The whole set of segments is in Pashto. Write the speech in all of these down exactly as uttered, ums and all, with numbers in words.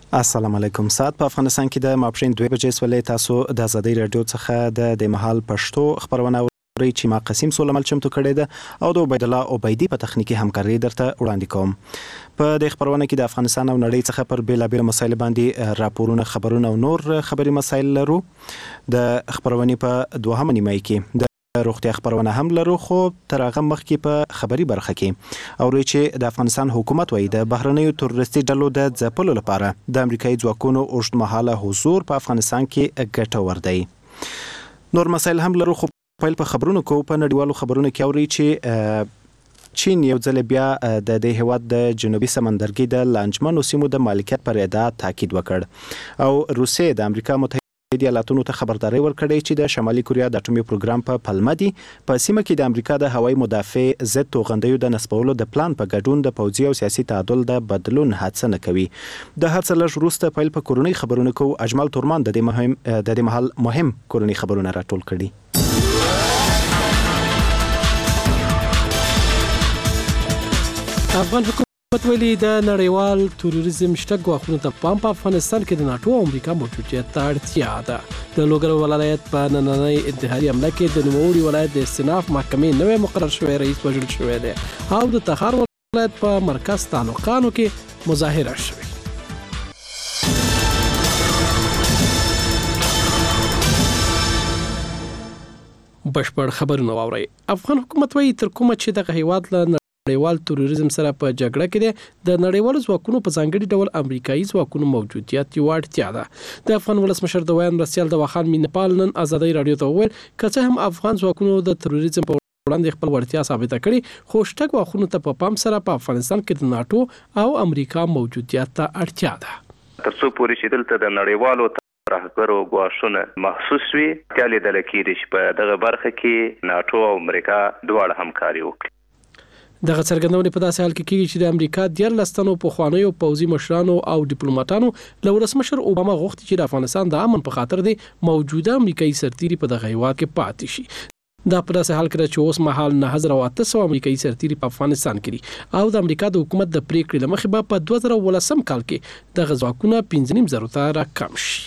السلام علیکم. ساعت په افغانستان کې د ماپښین دوه بجې سولې تاسو د ازادي رادیو څخه د د محل پښتو خبرونه اورئ چې ما قسم سولمل چمتو کړی ده او د عبید الله عبیدی په تخنیکی همکاري درته وړاندې کوم. په د خبرونه کې د افغانستان او نړۍ څخه پر بیلابیل مسایل باندې راپورونه، خبرونه او نور خبري مسایل لرو. د خبرونه په دوهمه نیمه کې د روغتیا خبرونه هم لرو، خو تر هغه مخکې په خبري برخه کې اورئ چې د افغانستان حکومت وايي د بهرنیو تروریستي ډلو د ځپلو لپاره د امریکایي ځواکونو اوږدمهاله حضور په افغانستان کې ګټور دی. نور مسایل هم لرو، خو پیل په خبرونو کو په نړیوالو خبرونو کې اورئ چې چین یو ځل بیا د دې هیواد د جنوبي سمندرګي د لانجمنو سیمو د مالکیت پر ادعا تاکید وکړ او روسیې د امریکا متحده ایالاتونو ته خبرداري ورکړې چې د شمالي کوریا د اټومي پروګرام په پلمه دي په سیمه کې د امریکا د هوایي مدافع ضد توغندیو د نصبولو د پلان په ګډون د پوځي او سیاسي تعادل د بدلون هڅه نه کوي. د هر څه لږ وروسته پیل په کورونی خبرونه کو اجمل تورمان د دې مهم د دې محل مهم کورونی خبرونه راټول کړي. افغان حکومت ویلي د نړیوال تروریزم شته ګواښونو ته پام په افغانستان کې د ناتو او امریکا موجودیت ته اړتیا ده. د لوګر ولایت په نننۍ انتحاري حمله کې د نوموړي ولایت د استیناف محکمې نوی مقرر شوی رئیس وژل شوی دی او د تخار ولایت په مرکز تعلقانو کې مظاهره شوې. بشپړ خبرونه واورئ. افغان حکومت وايي تر کومه چې دغه هیواد له نړیوال تروریزم سره په جګړه کې دی د نړیوالو ځواکونو په ځانګړي ډول امریکایي ځواکونو موجودیت یو اړتیا ده. د افغان ولسمشر د ویان مرستیال د واخان مینپال نن ازادي رادیو ته وویل که څه هم افغان ځواکونو د تروریزم په وړاندې خپل وړتیا ثابته کړې، خو شته ګواښونو ته په پام سره په افغانستان کې د ناتو او امریکا موجودیت ته اړتیا ده. تر څو پورې چې دلته د نړیوالو راهبرو ګواښونه محسوس وي، کله د لکېږي چې په دغه برخه کې ناتو او امریکا دواړه همکاري وکړي. دغه څرګندونې په داسې حال کې کېږي چې د امریکا دیارلس تنو پخوانیو پوځي مشرانو او ډیپلوماټانو له ولسمشر اوباما غوښتي چې د افغانستان د امن په خاطر د موجوده امریکایي سرتیري په دغه هیواد کې پاتې شي. دا په داسې حال کې چې اوس مهال نه هزار او اته سوه امریکایي سرتیري په افغانستان کې دي او د امریکا د حکومت د پریکړې له مخې به په دوه زره ولسم کال کې دغه ځواکونه پنځه نیم زرو ته راکم شي.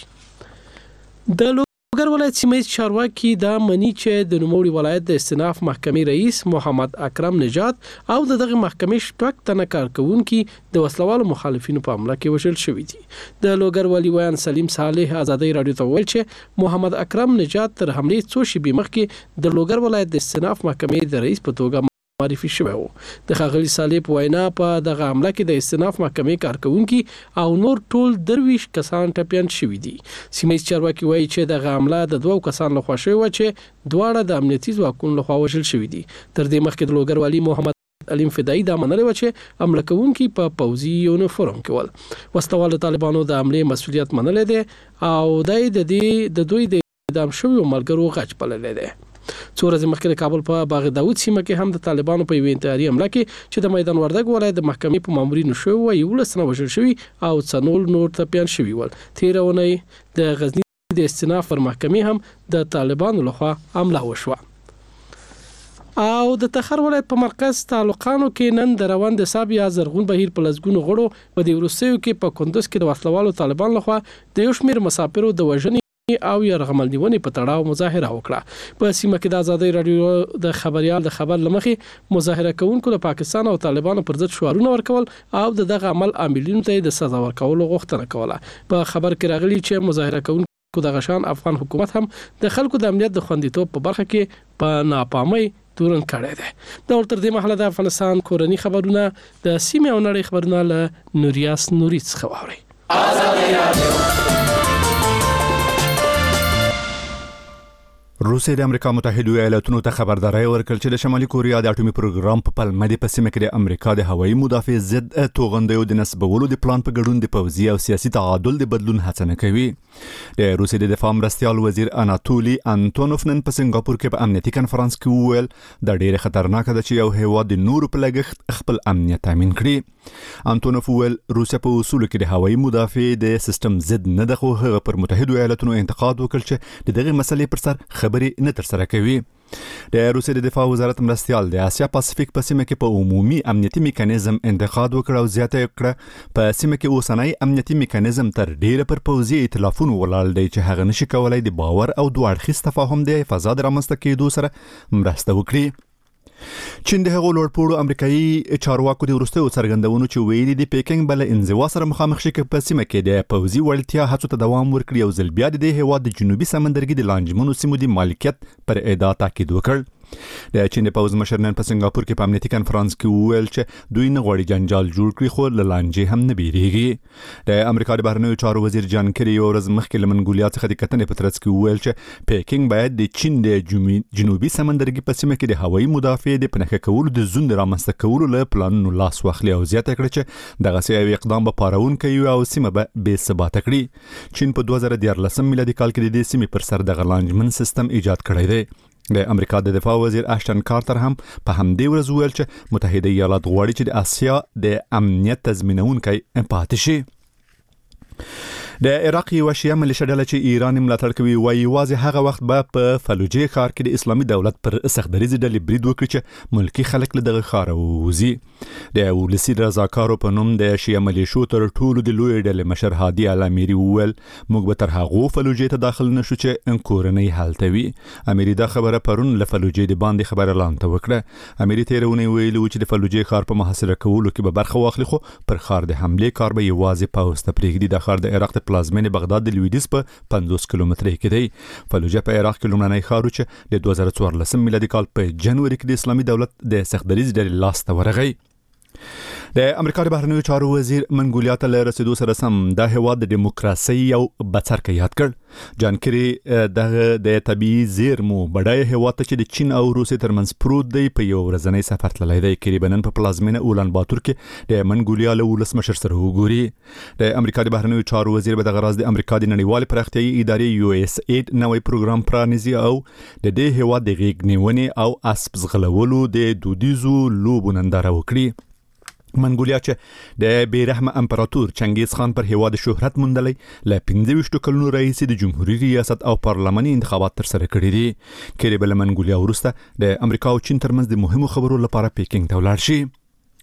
د لوګر ولایت سیمه چارواکي دا مني چې د نوموړي ولایت د استیناف محکمې رئیس محمد اکرم نجات او د دغه محکمې شپږ تنه کارکونکي د وسلوالو مخالفینو په حمله کې وژل شوي دي. د لوګر والي ویان سلیم صالح ازادي رادیو ته ویل چې محمد اکرم نجات تر حملې څو شېبې مخکې د لوګر ولایت د استیناف محکمې د رئیس په توګه معرفي شوی و. د ښاغلي صالح په وینا په دغه حمله کې د استیناف محکمې کارکونکي او نور ټول درویش کسان ټپیان شوي دي. سیمه چارواکي وایي چې دغه حمله د دوو کسان لخوا شوې وه چې دواړه د امنیتي ځواکونو لخوا وژل شوي دي. تر دې مخکې د لوګر والي محمد علیم فدایي دا منلې وه چې حمله کوونکي په پوځي یونیفورم کې ول. وسلوالو طالبانو د حملې مسؤلیت منلی دی او دی د دې د دوی د اعدام شویو ملګرو غچ بللی دی. څو ورځې مخکې د کابل په باغ داود سیمه کې هم د طالبانو په یوې انتحاري حمله کې چې د میدان وردګ ولایت د محکمې په مامورینو شوی وه یولس تنه وژل شوي او څلور نور ټپیان شوي ول. تېره اونۍ د غزني د استیناف پر محکمې هم د طالبانو لخوا حمله وشوه. او د تخار ولایت په مرکز تعلقانو کې نن د روان د حساب یا زرغون بهیر په لسګونو غړو په دې وروستیو کې په کندوز کې د وسلوالو طالبان لخوا د یو شمېر مسافرو د وژنې او یرغمل نیونې په تړاو مظاهره وکړه. په سیمه کې د ازادي رادیو د خبريال د خبر لمخې مظاهره کوونکو د پاکستان او طالبانو پر ضد شعارونه ورکول او د دغه عمل عاملینو ته د سزا ورکولو غوښتنه کوله. په خبر کې راغلي چې مظاهره کوونکو د غشان افغان حکومت هم د خلکو د امنیت د خوندیتوب په برخه کې په ناپامۍ تورن کړی دی. دا تر دې مهاله د افغانستان کورنی خبرونه د سیمه او نړۍ خبرونه له نوریاس نوري څخه واورئ. ازادي رادیو. روسیې د امریکا متحده ایالاتونو ته خبرداري ورکړه چې د شمالي کوریا د اټومي پروګرام په پلمه د پسیمه کې د امریکا د هوایي مدافع ضد توغندیو د نصبولو د پلان په ګډون د پوځي او سیاسي تعادل د بدلون هڅه نه کوي. د روسیې د دفاع مرستیال وزیر اناتولي انټونوف نن په سنگاپور کې په امنیتي کنفرانس کې وویل دا ډېر خطرناک ده چې یو هیواد د نورو په لګښت خپل امنیت تامین کړي. انټونوف وویل روسیا په اصول کې د هوایي مدافع د سیستم ضد نه ده، خو هغه پر متحده ایالاتونو انتقاد وکړ چې دغه مسلې پر سر خبرې نه تر سره کوي. د روسیې د دفاع وزارت مرستیال د اسیا پاسفیک په سیمه کې په عمومي امنیتي میکانیزم انتقاد وکړ او زیاته کړه په سیمه کې اوسنۍ امنیتي میکانیزم تر ډیره پر پوځي ائتلافونو ولاړ دی چې هغه نشي کولای د باور او دوه اړخیز تفاهم د فضا د رامنځته کېدو سره مرسته وکړي. چین د هغو لوړپوړو امریکایي چارواکو د وروستیو څرګندونو چې ویلي د پیکینګ بل انزوا سره مخامخ شي په سیمه کې د پوځي وړتیا هڅو ته دوام ورکړي او ځل بیا د هیواد د جنوبي سمندرګي د لانجمنو سیمو د مالکیت پر ادعا تاکید وکړ. د چین د پوځ مشر نن په سنگاپور کې په امنیتي کانفرنس کې وویل چې دوی نه غواړي جنجال جوړ کړي خو له لانجې هم نه بیریږي. د امریکا د بهرنیو چارو وزیر جان کری یو ورځ مخکې له منګولیا څخه د کتنې په ترڅ کې وویل چې پیکینګ باید د چین د جنوبي سمندرګي په سیمه کې د هوایي مدافع د پنهکه کولو د زون د رامنځته کولو له پلانونو لاس واخلي او زیاته کړي چې دغه یو اقدام به پاروونکی وي او سیمه به بې ثباته کړي. چین په دوه زره دیارلسم میلادي کال کې د دې سیمې پر سر دغه لانجمن سیستم ایجاد کړی دی. د امریکا د دفاع وزیر اشتن کارتر هم په همدې ورځ وویل چې متحده ایالات غواړي چې د اسیا د امنیت تضمینونکی پاتې شي. د عراق یو شیعه ملیشه ډله چې ایران ملاتړ کوي وايي یوازې هغه وخت به په فلوجه ښار کې د اسلامي دولت پر سختدریزي ډلې برید وکړي چې ملکی خلک له دغه ښار ووځي. د ولسی رضاکارو په نوم د شیعه ملیشو تر ټولو د لوی ډلې مشر هادي الامیری وویل موږ به تر هغه فلوجه ته داخل نشو چې کورنۍ حالت وي. امیری دا خبره پرون له فلوجه د باندې خبره لانته وکړه. امیری تیرونه ویلي چې د فلوجه ښار په محاصره کولو کې به برخه واخلي خو پر ښار د حمله کار به یوازې پاوسته پرېږدي. د ښار د عراق پلازمینه بغداد د لویدیز په پنځوس کیلومتره کې دی. فلوجه په عراق کې لومړنی ښار و چې د دوه زره څوارلسم میلادي کال په جنوري کې د اسلامي دولت د سختدریز ډلې لاس ته ورغی. د امریکا د بهرنیو چارو وزیر منګولیا ته له رسیدو سره سم د هیواد د دیموکراسي یو بڅرکه یاد کړ. جان کری دغه د طبيعي زیرمو بډای هیواد ته چې د چین او روسیې ترمنځ پروت دی په یو ورځنی سفر تللی دی. کری بنن په پلازمینه اولان باتور کې د منګولیا له ولسمشر سره وګوري. د امریکا د بهرنیو چارو وزیر به دغه راز د امریکا د نړیوال پراختیایي ادارې یو اس ایډ نوې پروګرام پرانیزي او د دې هیواد د غیږ نیونې او اسب ځغلولو د دودیزو لوبو ننداره وکړي. منګولیا چې د بیرحمه امپراتور چنګیز خان پر هیواد شهرت موندلی ل پنځه ویشت کلونو رئیس د جمهوریت ریاست او پارلماني انتخابات تر سره کړي دي. کری بل منګولیا ورسته د امریکا او چین ترمنځ د مهمو خبرو لپاره پیکینګ ته ولاړ شي.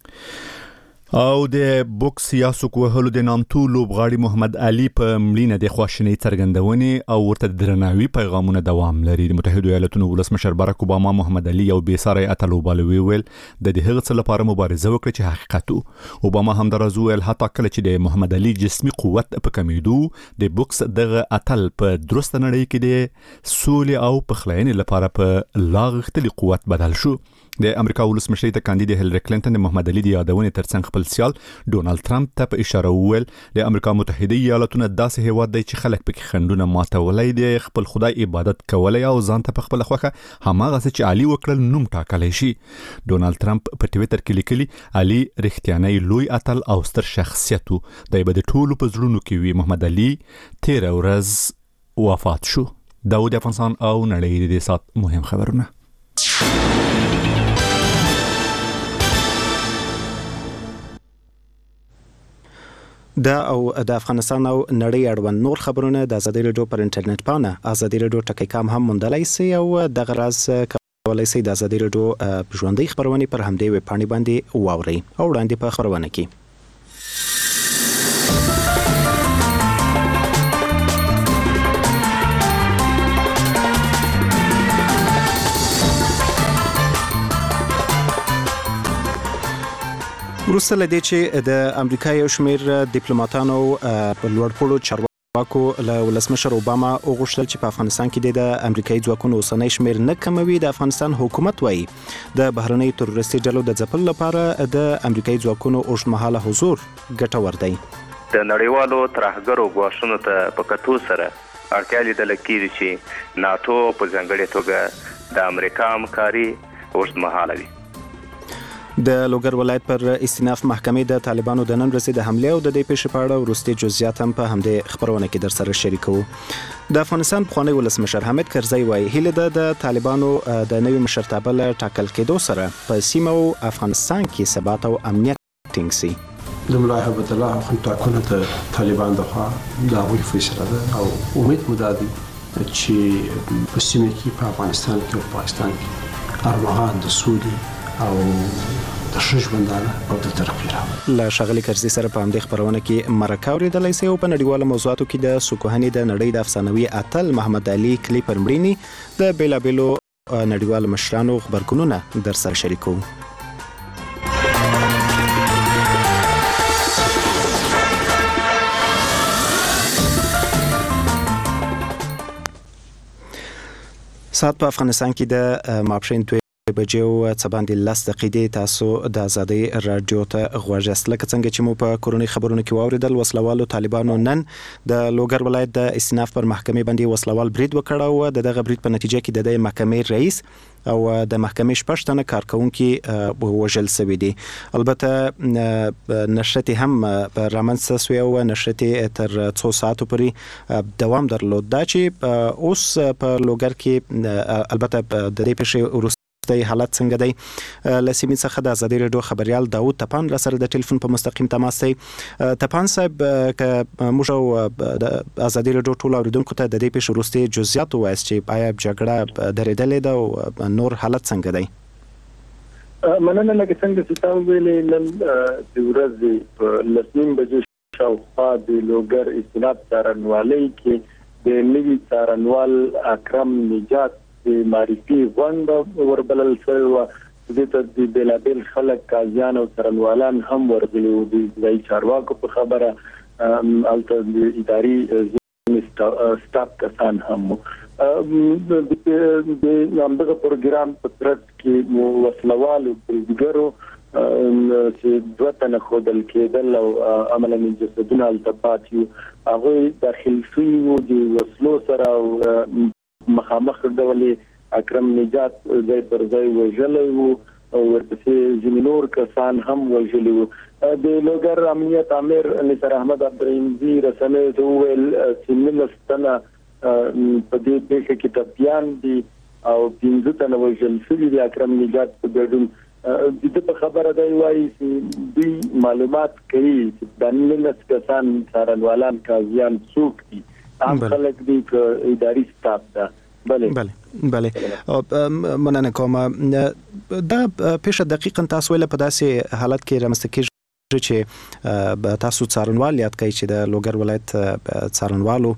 او د بوکس یا سوک وهلو د نامتو لوبغاړي محمد علي په مړینه د خواشینۍ څرګندونې او ورته درناوي پیغامونه دوام لري. د متحده ایالاتونو ولسمشر باراک اوباما محمد علي یو بې ساری اتل وباله ویل د دې هغه څه لپاره مبارزه وکړه چې حقیقت وو. اوباما هم درز ویل حتی کله چې د محمد علي جسمي قوت په کمیدو د بوکس دغه اتل په درست نړۍ کې د سولې او پخلاینې لپاره په لاغښتلي قوت بدل شو. د امریکا ولسمشر ته کاندید هیلری کلینټن د محمد علي د یادونې ترڅنګ خپل سیال ډونالد ترامپ ته په اشاره وویل د امریکا متحده ایالاتونو داسې هیواد دی چې خلک پکې خندونه ماتولای دي خپل خدای عبادت کولای او ځان ته په خپل خوخه هماغه چې علي وکړل نوم ټاکلی شي. ډونالد ترامپ په ټویټر کې لیکلي علي رښتیاني لوی اتل او ستر شخصیت و دی به د ټولو په زړونو کې وي. محمد علي تیر ورځ وفات شو. داود افغانستان او نړۍ د سات مهم خبرونه. دا او د افغانستان او نړۍ اړوند نور خبرونه د ازادي رادیو پر انټرنیټ پاڼه ازادي رادیو ټکی کام هم موندلای شئ او د غراز کولای شئ د ازادي رادیو ژوندۍ خبرونه پر همدې ویب پاڼې باندې واورئ او وړاندې په خبرونه کې وروسته لدې چې د امریکا یو شمېر ډیپلوماټانو په لوړپوړو چارواکو له ولسمشر اوباما وغوښتل چې په افغانستان کې د امریکایي ځواکونو اوسنی شمېر نه کموي. د افغانستان حکومت وایي د بهرنۍ تروریستي ډلو د ځپلو لپاره د امریکایي ځواکونو اوږدمهاله حضور ګټور دی. د نړیوالو ترهګرو ګواښونو ته په کتو سره اړتیا لیدل کېږي چې ناتو په ځانګړې توګه د امریکا همکاري اوږدمهاله وي. د لوګر ولایت پر استیناف محکمې د طالبانو د نن ورځې د حمله او د دې پیښې په اړه وروستي جزئیات هم په همدې خبرونه کې در سره شریکو. د افغانستان پخوانی ولسمشر حامد کرزی وایي هیله ده د طالبانو د نوي مشرتابه له ټاکل کېدو سره په سیمه او افغانستان کې ثبات او امنیت ټینګ شي. د ملا هیبت الله خو ټاکنه ته طالبان دغه د هغوی فیصله ده او امید مو ده چې په سیمه کې په افغانستان کې او پاکستان کې ارمغان د سولې او د ښه ژوندانه او د ترقۍ راوړي. له ښاغلي کرزي سره په همدې خپرونه کې مرکه اورېدلی سئ او په نړیوالو موضوعاتو کې د سوکوهنې د نړۍ د افسانوي اتل محمد علي کلیپر مړینې د بېلابېلو نړیوالو مشرانو غبرګونونه در سره شریکوو. ساعت په افغانستان کې د ماپښین دوه بجې او څه باندې لس دقیقې تاسو د ازادۍ رادیو ته غوږ یاست. لکه څنګه چې مو په کورنۍ خبرونو کې واورېدل، وسلوالو طالبانو نن د لوګر ولایت د استیناف پر محکمې باندې وسلوال برید وکړ او د دغه برید په نتیجه کې د محکمې رئیس او د محکمې شپږ تنه کارکونکي وژل شوي دي. البته نشرتې هم رامنځته شوې او نشرتې تر څو ساعتو پورې دوام درلود. دا چې اوس په لوګر کې البته د دې پیښې وروسته حالت څنګه دی، لسیمې څخه د ازادۍ رادیو خبريال داود تپان را سره د ټلیفون په مستقیم تماس دی. تپان صاحب، که موږ او د ازادۍ رادیو ټول اوریدونکو ته د دې پیښې وروستي جزئیات ووایاست چې آیا جګړه درېدلې ده او نور حالت څنګه دی؟ مننه. لکه څنګه چې تاسو ویلې، نن د ورځې په لسنیم بجې شاوخوا د لوګر استیناف څارنوالۍ کې د نوي څارنوال اکرم نجات معرفي غونډه وربلل شوې وه. دې ته د بېلابېل خلک، قاضیان او څارنوالان هم ورغلي وو. د ځایي چارواکو په خبره هلته د اداري سټاف کسان هم وو. د همدغه پروګرام په ترڅ کې وسلوالو بریدګرو چې دوه تنه ښودل کېدل او عملاً جسدونه هلته پاتې وو، هغوی داخل شوي وو د وسلو سره او مخامخ ډولې اکرم نجات ځای پر ځای وژلی وو او ورپسې ځینې نور کسان هم وژلي وو. د لوګر امنیت امیر نثار احمد عبدالرحیمزي رسنیو ته وویل چې نولس تنه په دې پیښه کې ټپیان دي او پنځه تنه وژل شوي دي اکرم نجات په ګډون. د ده په خبره دی وایي چې دوی معلومات کوي چې دا نولس کسان څارنوالان قاضیان څوک دي، عام خلک دي که اداري سټاف ده. بله بله بله مننه کوم. دا پیښه دقیقاً تاسو ویل په داسې حالت کې رامنځته کېږي چې تاسو څارنوال یاد کړئ چې د لوګر ولایت څارنوالو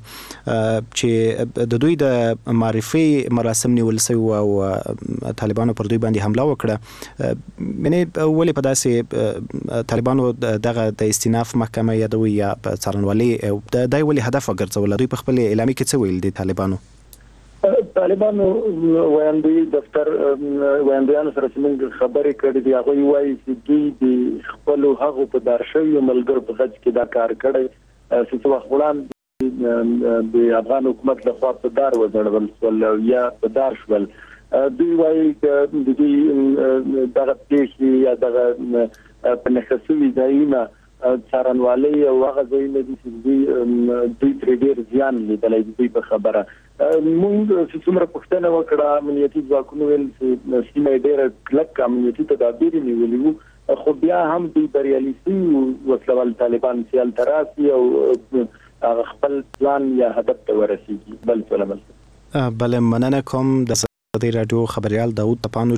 چې د دوی د معرفي مراسم نیول شوي او طالبانو پر دوی باندې حمله وکړه. منې ولې په داسې طالبانو دغه د استیناف محکمه یادوي یا څارنوالي دا ولې هدف وګرځول؟ دوی په خپل اعلامیه کې څه ویل دي طالبانو؟ طالبانو ویاندوی دفتر ویاندویانو سره چې موږ خبرې کړې دي، هغوی وایي چې دوی د خپلو هغو په دار شویو ملګرو په غچ کې دا کار کړی چې څه وخت وړاندې د افغان حکومت لخوا په دار وځړول شول او یا په دار شول. دوی وایي چې د دوی دغه پیښې یا دغه په نښه شوي ځایونه څارنوالۍ او هغه ځایونه دي چې دوی دوی ترې ډېر زیان لیدلی د دوی په خبره. موږ چې څومره پوښتنه وکړه، امنیتي ځواکونو ویل چې سیمه یې ډېره کلک امنیتي تدابیر نیولي وو، خو بیا هم دوی بریالي شوي وو وسلوال طالبان چې هلته راسي او هغه خپل پلان یا هدف ته ورسېږي. بل څه ولمل. بله مننه کوم. د ازادۍ رادیو خبریال داود تپانو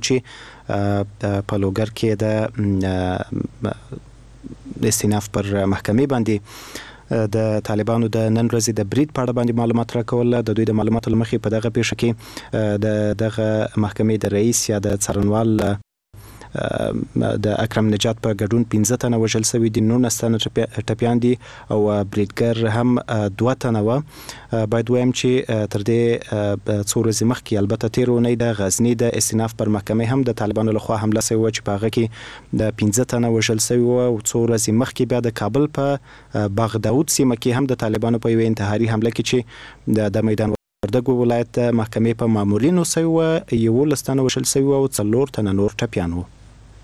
چې په لوګر کې د استیناف پر محکمې باندې د طالبانو د نن ورځې د برید په اړه باندې معلومات راکول. د دوی د معلوماتو له مخې په دغه پیښه کې د دغه محکمې د رئیس یا د څارنوال د اکرم نجات په ګډون پنځه تنه وژل شوي دي، نولس تنه ټپیان دي او بریدګر هم دوه تنه وه. باید وایم چې تر دې څو ورځې مخکې البته تېره اونۍ د غزني د استیناف پر محکمې هم د طالبانو لخوا حمله شوې وه چې په هغه کې د پنځه تنه وژل شوي وه او څو ورځې مخکې بیا د کابل په باغداود سیمه کې هم د طالبانو په یوې انتحاري حمله کې چې د میدان وردګو ولایت د محکمې په مامورینو شوي وه، یولس تنه وژل شوي وه او څلور تنه نور ټپیان وو.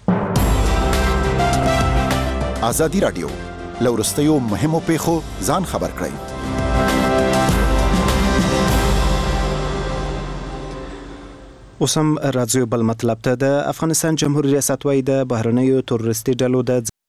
ازادي رادیو لورستیو مهمو پیښو ځان خبر کړئ. اوسم راځو بل مطلب ته. د افغانستان جمهوریت ریاست وايي د بهرنیو تروریستي ډلو د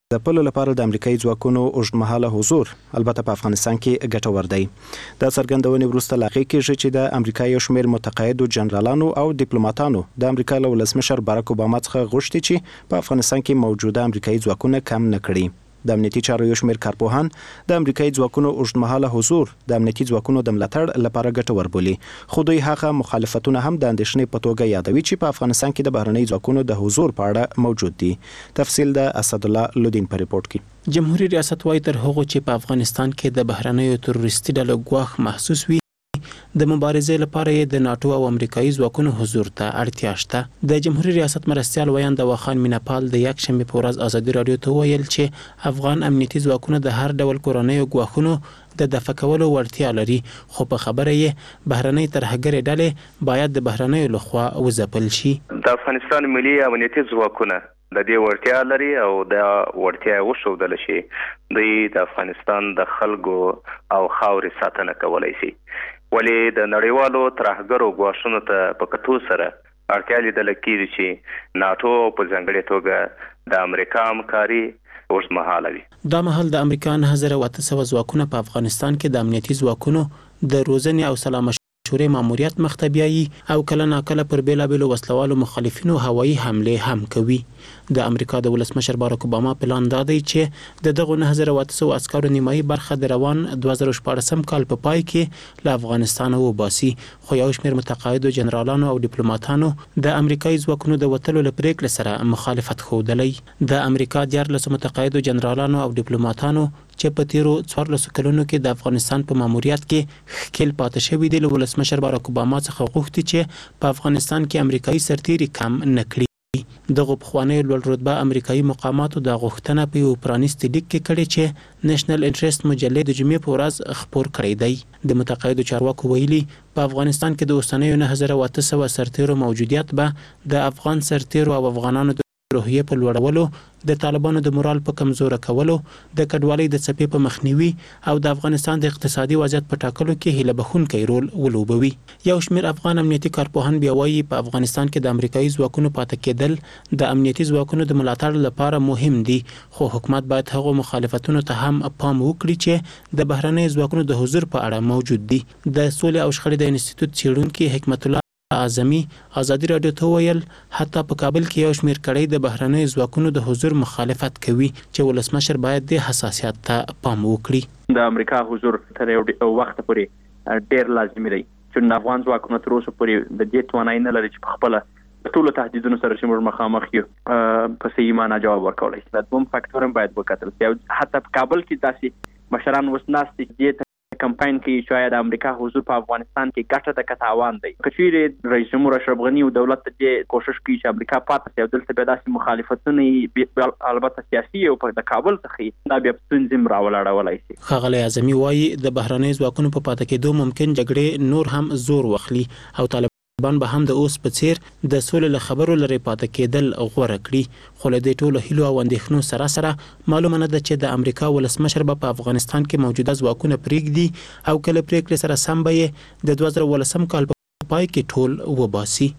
د پلو لپاره د امریکایي ځواکونو اوږدمهاله حضور البته په افغانستان کې ګټور دی. د څرګندونې وروسته لاغي کېږي چې د امریکا یو شمېر متقاعدو جنرالانو او ډیپلوماټانو د امریکا له ولسمشر باراک اوباما څخه غوښتي چې په افغانستان کې موجوده امریکایي ځواکونه کم نه کړي. د امنیتي چارو یو شمېر کارپوهان د امریکایي ځواکونو اوږدمهاله حضور د امنیتي ځواکونو د ملاتړ لپاره ګټور بولي، خو دوی هغه مخالفتونه هم د اندېښنې په توګه یادوي چې په افغانستان کې د بهرنۍ ځواکونو د حضور په اړه موجود دي. تفصیل د اسدالله لودین په ریپورت کې. جمهوریت ریاست وايي تر هغه چې په افغانستان کې د بهرنیو تروریستي ډلو ګواښ محسوس وي، د مبارزې لپاره یې د ناتو او امریکایي ځواکونو حضور ته اړتیا شته. د جمهوریت ریاست مرستیال ویان د واخان میناپال د یک شنبه په ورځ ازادي رادیو ته ویل چې افغان امنیتي ځواکونه د هر ډول کورنیو ګواښونو د دفع کولو وړتیا لري، خو په خبره یې بهرنۍ ترهګرې ډلې باید د بهرنیو لخوا وځپل شي. د افغانستان ملي امنیتي ځواکونه د دې وړتیا لري او د وړتیا وښودل شي دوی د افغانستان د خلکو او خاورې ساتنه کولای شي، ولې د نړیوالو ترهګرو ګواښونو ته په کتو سره اړتیا لیدل کېږي چې ناتو په ځانګړې توګه د امریکا همکاري اوږدمهاله وي. دا مهال د امریکا نهه زره اته سوه ځواکونه په افغانستان کې د امنیتي ځواکونو د روزنې او سلا مشورې ماموریت مخ ته بیایي او کله ناکله پر بیلابیلو وسلوالو مخالفینو هوایي حملې هم کوي. د امریکا د ولسمشر باراک اوباما پلان دا دی چې د دغه نهه زره اته سوه عسکرو نیمایي برخه د روان دوه زره شپاړسم کال په پای کې له افغانستانه وباسي، خو یو شمېر متقاعدو جنرالانو او ډیپلوماټانو د امریکایي ځواکونو د وتلو له پریکړې سره مخالفت ښودلی. د امریکا دیارلسو متقاعدو جنرالانو او ډیپلوماټانو چې په تیرو څوارلسو کلونو کې د افغانستان په ماموریت کې ښکیل پاتې شوي دي، له ولسمشر باراک اوباما څخه غوښتي چې په افغانستان کې امریکایي سرتیري کم نه کړي. دغه پخوانیو لوړ رتبه امریکایي مقاماتو د غوښتنه په یو پرانیستي لیک کې کړې چې نېشنل انټرست مجلې د جمعې په ورځ خپور کړی دی. د متقاعدو چارواکو ویلي په افغانستان کې د اوسنیو نهه زره اته سوه سرتیرو موجودیت به د افغان سرتیرو او افغانانو د روحیې په لوړولو، د طالبانو د مورال په کمزوره کولو، د کډوالۍ د څپې په مخنیوي او د افغانستان د اقتصادي وضعیت په ټاکلو کې هیله بخښونکی رول ولوبوي. یو شمېر افغان امنیتي کارپوهان بیا وایي په افغانستان کې د امریکایي ځواکونو پاتې کېدل د امنیتي ځواکونو د ملاتړ لپاره مهم دي، خو حکومت باید هغو مخالفتونو ته هم پام وکړي چې د بهرنیو ځواکونو د حضور په اړه موجود دي. د سولې او شخړې د انسټیټیوټ څېړونکي حکمت الله اعظمي ازادي رادیو ته ویل حتی په کابل کې یو شمېر کړۍ د بهرنیو ځواکونو د حضور مخالفت کوي چې ولسمشر باید د حساسیت ته پام وکړي. د امریکا حضور تر یو وخت پورې ډېر لازمي دی چې افغان ځواکونه تر اوسه پورې د دې توانایي نه لري چې په خپله د ټولو تهدیدونو سره چې موږ مخامخ یو په صحیح معنا جواب ورکولی شي. دا دوم فاکتور هم باید وکتل شي. حتی په کابل کې داسې مشران اوس ناست دي چې کمپاین کې شاید د امریکا حضور په افغانستان کې ګټه د کتاوان دی. که چیرې رئیس جمهور اشرف غني او دولت ته کوشش کوي چې امریکا پاتې شي او دلته بیا داسې مخالفتونه البته سیاسي او د کابل څخه دا بیا ستونزې راولاړولی شي. ښاغلی اعظمي وایي د بهرنیو ځواکونو په پاتې کېدو ممکن جګړې نور هم زور واخلي او طالبان به هم د اوس په څیر د سولې له خبرو لرې پاتې کېدل غوره کړي. خو له دې ټولو هیلو او اندېښنو سره سره معلومه نه ده چې د امریکا ولسمشر به په افغانستان کې موجوده ځواکونه پرېږدي او کله پرېکړې سره سم به یې د دوه زره اوولسم کال په پای کې ټول وباسي.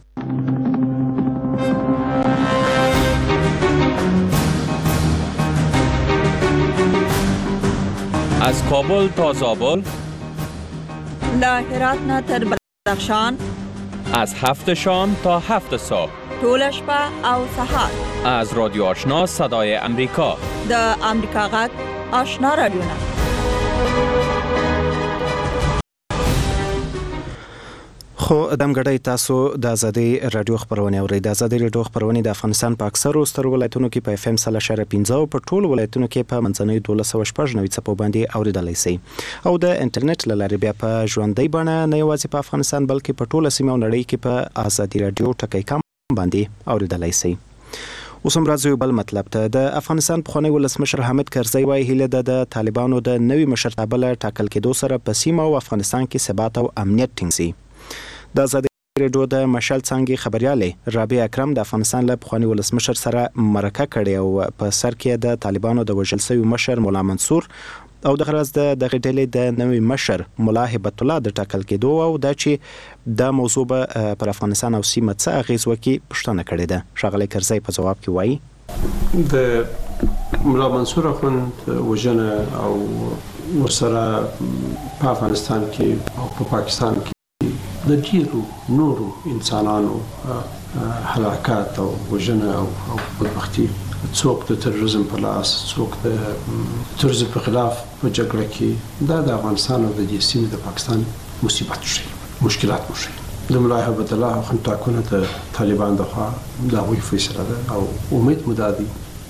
از کابل تا زابل، له هرات نه تر بدخشان، از هفت شام تا هفت صبح، طول شپه او سهار، از رادیو آشنا صدای امریکا، د امریکا غږ آشنا رادیو نه. خو دمګړی تاسو د ازادي رادیو خبرونه اورئ. د ازادي رادیو خبرونه د افغانستان په اکثرو ستر ولایتونو کې په اف ام سل اشاره پنځه او په ټولو ولایتونو کې په منځنۍ دولس سوه شپږ نوي څپو باندې اوریدلای شئ او د انټرنیټ له لارې بیا په ژوندۍ بڼه نه یوازې په افغانستان بلکې په ټوله سیمه او نړۍ کې په ازادي رادیو ټکی کام باندې اوریدلای شئ. اوس هم راځو بل مطلب ته. د افغانستان پخوانی ولسمشر حامد کرزی وايي هیله د طالبانو د نوي مشرتابه له ټاکل کېدو سره په سیمه او افغانستان کې ثبات او امنیت ټینګ شي. د ازادي رادیو د مشال څانګې خبريالې رابعه اکرم د افغانستان له پخوانی ولسمشر سره مرکه کړې او په سر کې د طالبانو د وژل شوي مشر مولا منصور او د غرض د دغه ډلې د نوي مشر مولا هبت الله د ټاکل کېدو او د چې د موضوع به پر افغانستان او سیمه څه اغیز وکړي پوښتنه کړې ده. ښاغلی کرزی په ځواب کې وایي د ملا منصور اخوند وژنه او ورسره په افغانستان کې او په پاکستان کې د ډیرو نورو انسانانو هلاکت او وژنه او بدبختي، څوک د تروریزم په لاس، څوک د تروریزم په خلاف په جګړه کې، دا د افغانستان او د دې سیمې د پاکستان مصیبت شي، مشکلات شي. د ملا هیبت الله اخوند ټاکنه د طالبان د خوا د هغوی فیصله ده او امید مو دا دی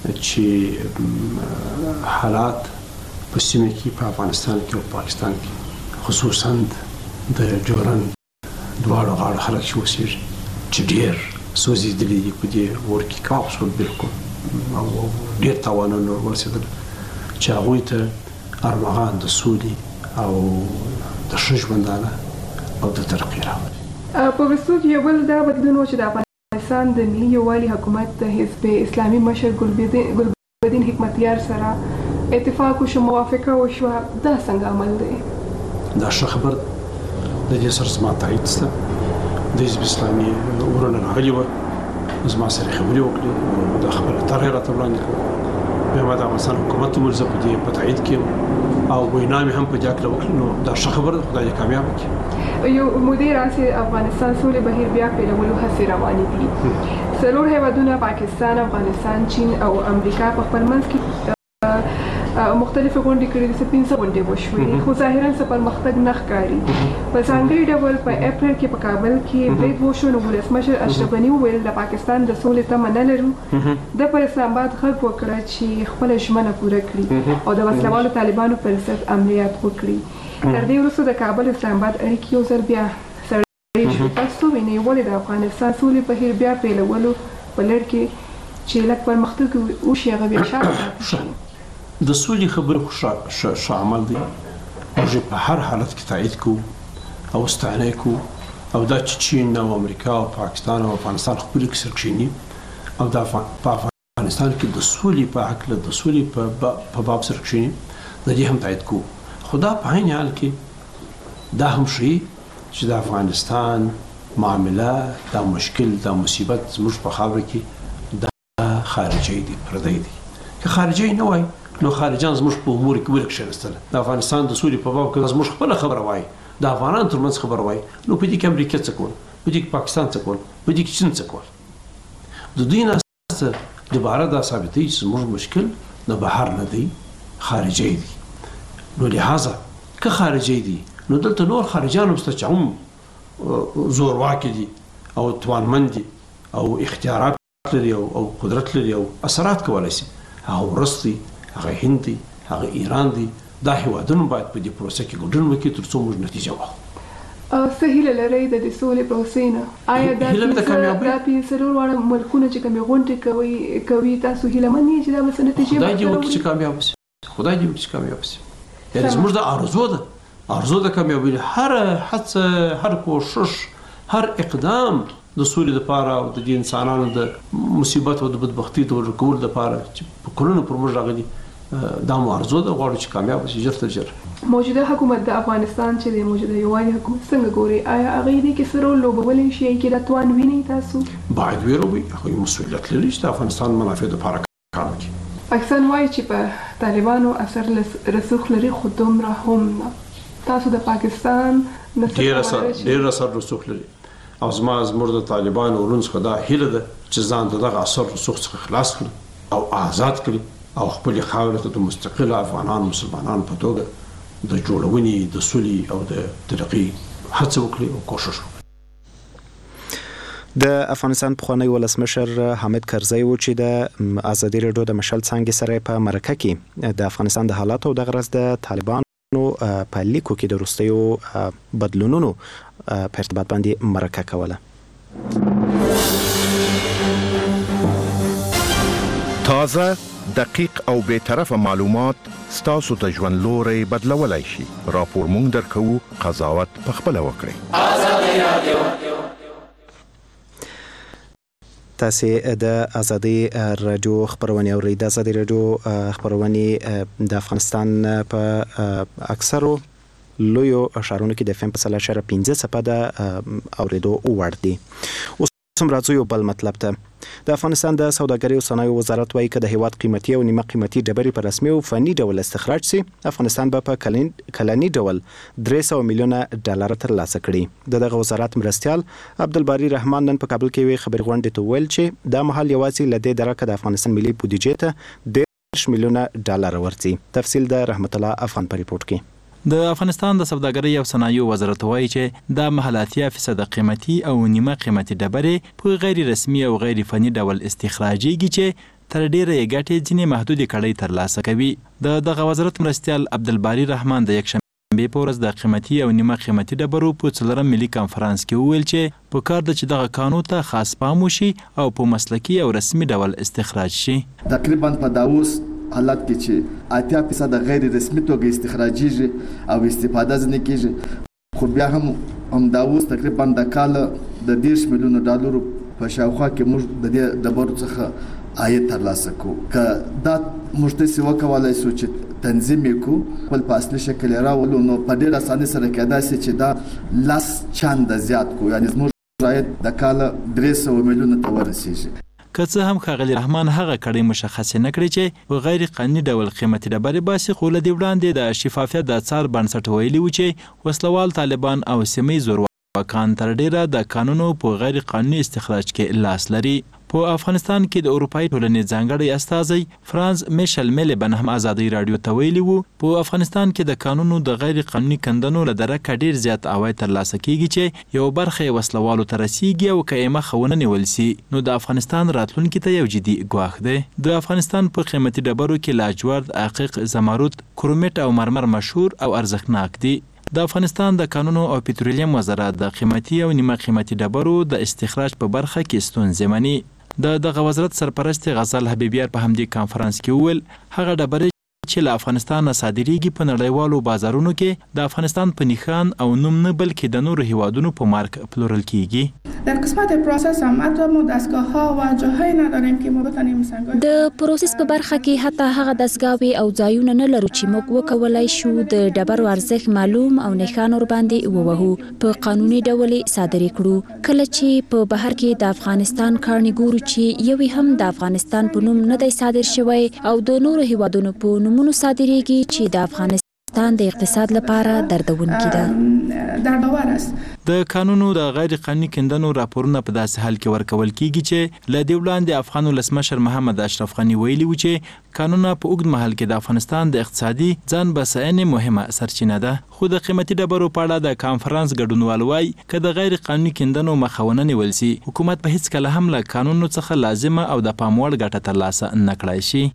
چې حالات په سیمه کې په افغانستان کې او پاکستان کې خصوصا د جورن دواړو غاړو خلک چې اوسېږي چې ډېر سوځېدلي دي په دې اور کې کاپ شول بالکل او ډېر تاوانونه ورسېدل چې هغوی ته ارمغان د سولې او د ښه ژوندانه او د ترقي راوړي. په وروستیو کې یو بل دا بدلون و چې د افغانستان د ملي یووالي حکومت د حزب اسلامي مشر ګلبدین حکمتیار سره اتفاق وشو، موافقه وشوه، دا څنګه عمل دی؟ دا ښه خبر د دې سره زما تایید شته. د حزب اسلامي ورونه راغلي وه، زما سره خبرې وکړې، دا خبره طرحه راته وړاندې کړه، بیا ما د افغانستان حکومت ته وویل زه په دې په تایید کې او وینا مې هم په دې هکله وکړه. نو دا ښه خبره ده، خدای دې کامیابه کړي. یو مدیر راځي افغانستان سولې بهیر بیا پیلولو هڅې روانې دي. څلور هیوادونه پاکستان، افغانستان، چین او امریکا په خپل منځ کې مختلفې غونډې کړې دي، پنځه غونډې وشوې، خو ظاهرا څه پرمختګ نه ښکاري. په ځانګړي ډول په اپریل کې په کابل کې برید وشو، نو ولسمشر اشرف غني وویل د پاکستان د سولې تمه نه لرو. د پر اسلام آباد غږ وکړه چې خپله ژمنه پوره کړي او د وسلوالو طالبانو پر ضد عملیات وکړي. تر دې وروسته د کابل اسلام آباد اړیکې یو ځل بیا سړې شوې. تاسو وینئ ولې د افغانستان سولې بهیر بیا پیلولو په لړ کې چې لږ پرمختګ وشي هغه بیا شاته پاتې شي؟ د سولې خبرې خو ښه عمل دی، موږ په هر حالت کې تایید کوو او ستاینه کوو، او دا چې چین او امریکا او پاکستان او افغانستان خپل کې سره کښېني او دا په افغانستان کې د سولې په هکله د سولې په باب سره کښېني، د دې هم تایید کوو. خو دا په عین حال کې دا هم ښیي چې د افغانستان معامله، دا مشکل، دا مصیبت زموږ په خاوره کې دا خارجي دی، پردی دی. که خارجي نه وای نو خارجان زموږ په امور کې ولې کښېنستل؟ د افغانستان د سولې په باب کې زموږ خپله خبره وای، د افغانانو ترمنځ خبره وای، نو په دې کې امریکا څه کول، په دې کې پاکستان څه کول، په دې کې چین څه کول؟ د دوی ناسته دوباره دا ثابتوي چې زموږ مشکل د بهر نه دی، خارجي دی. نو لہذا که خارجي دي نو دلته نور خارجان هم شته چې هم زورواکي دي او توانمند دي او اختیارات لري او قدرت لري او اثرات کولی شي. هغه روس دي، هغه هند دي، هغه ایران دي. دا هیوادونه باید په دې پروسه کې ګډون وکړي تر څو موږ نتیجه واخلو. څه هیله لرئ د دې سولې پروسې نه؟ آیا دا پنځه څلور واړه ملکونه چې کومې غونډې کوي کوي تاسو هیله من یې چې دا به څه نتیجې خدای دې وکړي چې کامیاب شي، خدای دې وکړي چې کامیاب شي. یعنې زموږ د ارزو ده، ارزو د کامیابۍ، هر هڅه، هر کوشش، هر اقدام د سولې لپاره او د دې انسانانو د مصیبت او د بدبختۍ د ورکولو لپاره چې په کلونو پر موږ راغلي، دا مو ارزو ده، غواړو چې کامیاب شي ژر تر ژره. موجوده حکومت د افغانستان چې د موجوده یووالي حکومت څنګه ګوري؟ آیا هغې دې کې څه رول لوبولی شي کې دا توان وینئ تاسو؟ باید ویې هغوی مسؤلیت لري چې د افغانستان منافع دپاره کار وکړي. پاکستان وایي چې په طالبانو اثر رسوخ لري، خو دومره هم نه. تاسو د پاکستان ډېر اثر رسوخ لري او زما زموږ د طالبانو ورونو څخه دا هیله ده چې ځان د دغه اثر رسوخ څخه خلاص کړي او آزاد کړي او خپلې خاورې ته د مستقله افغانانو مسلمانانو په توګه د جوړونې، د سولې او د ترقۍ هڅه وکړي او کوشش وکړي. د افغانستان پخوانی ولسمشر حامد کرزی و چې د ازادي راډیو د مشال څانګې سره په مرکه کې د افغانستان د حالاتو او د غرض د طالبانو په لیکو کې د وروستیو بدلونونو په ارتباط باندې مرکه کوله. تازه، دقیق او بے طرفه معلومات ستاسو ته ژوند لوري بدلولای شي. راپور مونږ درکو، قضاوت پخپله وکړئ. ازادي راډیو. تاسو د ازادي رادیو خبرونه اورئ. د ازادي رادیو خبرونه د افغانستان په اکثرو لویو اشارونو کې د فم په سلا شر پنځه صفه د اوریدو وړ دي. څومره راځو بل مطلب ته. د افغانستان د سوداګرۍ او صنایعو وزارت وايي چې د هیواد قیمتي او نیمه قیمتي ډبرې په رسمي او فني ډول استخراج سي افغانستان به په کلني ډول درې سوه میلیونه ډالر ترلاسه کړي. د دغه وزارت مرستیال عبدالباری رحمان نن په کابل کې وی خبري غونډې ته ویل چې د مهال یوازې لدې درکه د افغانستان ملي بودیجې ته دېرش میلیونه ډالر ورځي. تفصیل د رحمت الله افغان په ریپورت کې. د افغانستان د سوداګرۍ او صنایعو وزارت وايي چې د مهالاتیا فیصد قیمتي او نیمه قیمتي ډبرې په غیر رسمي او غیر فني ډول استخراجيږي چې تر ډیره یې ګټې ځینې محدودې کړۍ ترلاسه کوي. د دغه وزارت مرستیال عبدالباری رحمان د یکشنبه په ورځ د قیمتي او نیمه قیمتي ډبرو په څلورم ملي کانفرنس کې وویل چې په کار د چې دغه قانون ته خاص پام وشي او په مسلکي او رسمي ډول استخراج شي. تقریبا په داوس حالت کې چې اتیا فیصد غیر رسمي توګه استخراجيږي او استفاده ځنه کیږي خو بیا هم هم دا اوس تقریبا د کال د دېرش میلیونو ډالرو په شاوخوا کې موږ د دې ډبرو څخه عاید ترلاسه کوو. که دا موږ تاسې وکولای شو چې تنظیم وکړو خپل په اصلي شکل یې راولو نو په ډېره اسانۍ سره کېدای شي چې دا لاس چنده زیات کړو یعنې زموږ عاید د کال درې سوه میلیونو ته ورسیږي. که څه هم ښاغلي رحمان هغه کړۍ مشخص نه کړي چې په غیر قانوني ډول قیمتي ډبرې باسي خو له دې وړاندې د شفافیت د څار بنسټ ویلي و چې وسلوال طالبان او سیمه ییز زورواکان تر ډیره د قانونو په غیر قانوني استخراج کې لاس لري. په افغانستان کې د اروپאי ټولنې ځانګړی استازی فرانز میشل میلبن هم ازادي رادیو ته ویلي وو په افغانستان کې د قانونو د غیر قانوني کندنو له درکه ډیر زیات عواید ترلاسه کیږي چې یو برخه یې وسلوالو ته رسیږي او که یې مخه ونه نیول سي نو د افغانستان راتلونکي ته یو جدي ګواښ دی. د افغانستان په قیمتي ډبرو کې لاجورد، عقیق، زمرد، کرومیټ او مرمر مشهور او ارزښتناک دي. د افغانستان د کانونو او پټرولیم وزارت د قیمتي او نیمه قیمتي ډبرو د استخراج په برخه کې ستونزې مني. د دغه وزارت سرپرست غزل حبیبیار په همدې کانفرنس کې وویل هغه ډبرې چې له افغانستان نه صادریږي په نړیوالو بازارونو کې د افغانستان په نښان او نوم نه بلکې د نورو هیوادونو په مارک پلورل کیږي. در قسمت پروسس هم حتی ما دستگاه‌ها و جاهایی نداریم که ما بتونیم سنگای د پروسس په برخه کې حتی هغه دستگاهي او ځایونه نه لرو چې موږ وکولای شو د ډبرو ارزښت معلوم او نښان ور باندې ووهو په قانوني ډول صادرې کړو. کله چې په بهر کې د افغانستان کارني ګورو چې یوې هم د افغانستان په نوم نه دی صادر شوی او د نورو هیوادونو په نومونو صادریږي چې د افغانستان د اقتصاد لپاره دردونکې ده. دردآور است. د قانونو د غیر قانوني کندنو راپورونه په داسې حال کې ورکول کیږي چې له دې وړاندې افغان ولسمشر محمد اشرف غنی ویلي و چې قانونونه په اوږد مهال کې د افغانستان د اقتصادي ځان بسیاینې مهمه سرچینه ده. خو د قیمتي ډبرو په اړه د کانفرنس ګډونوال وایي که د غیر قانوني کندنو مخه ونه نیول سي حکومت به هیڅ کله هم له قانونو څخه لازمه او د پام وړ ګټه ترلاسه نه کړای شي.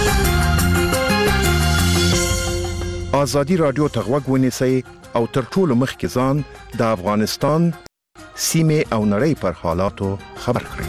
آزادی رادیو ته غوږ ونیسئ او تر ټولو مخکې ځان د افغانستان سیمې او نړۍ پر حالاتو خبر کړئ.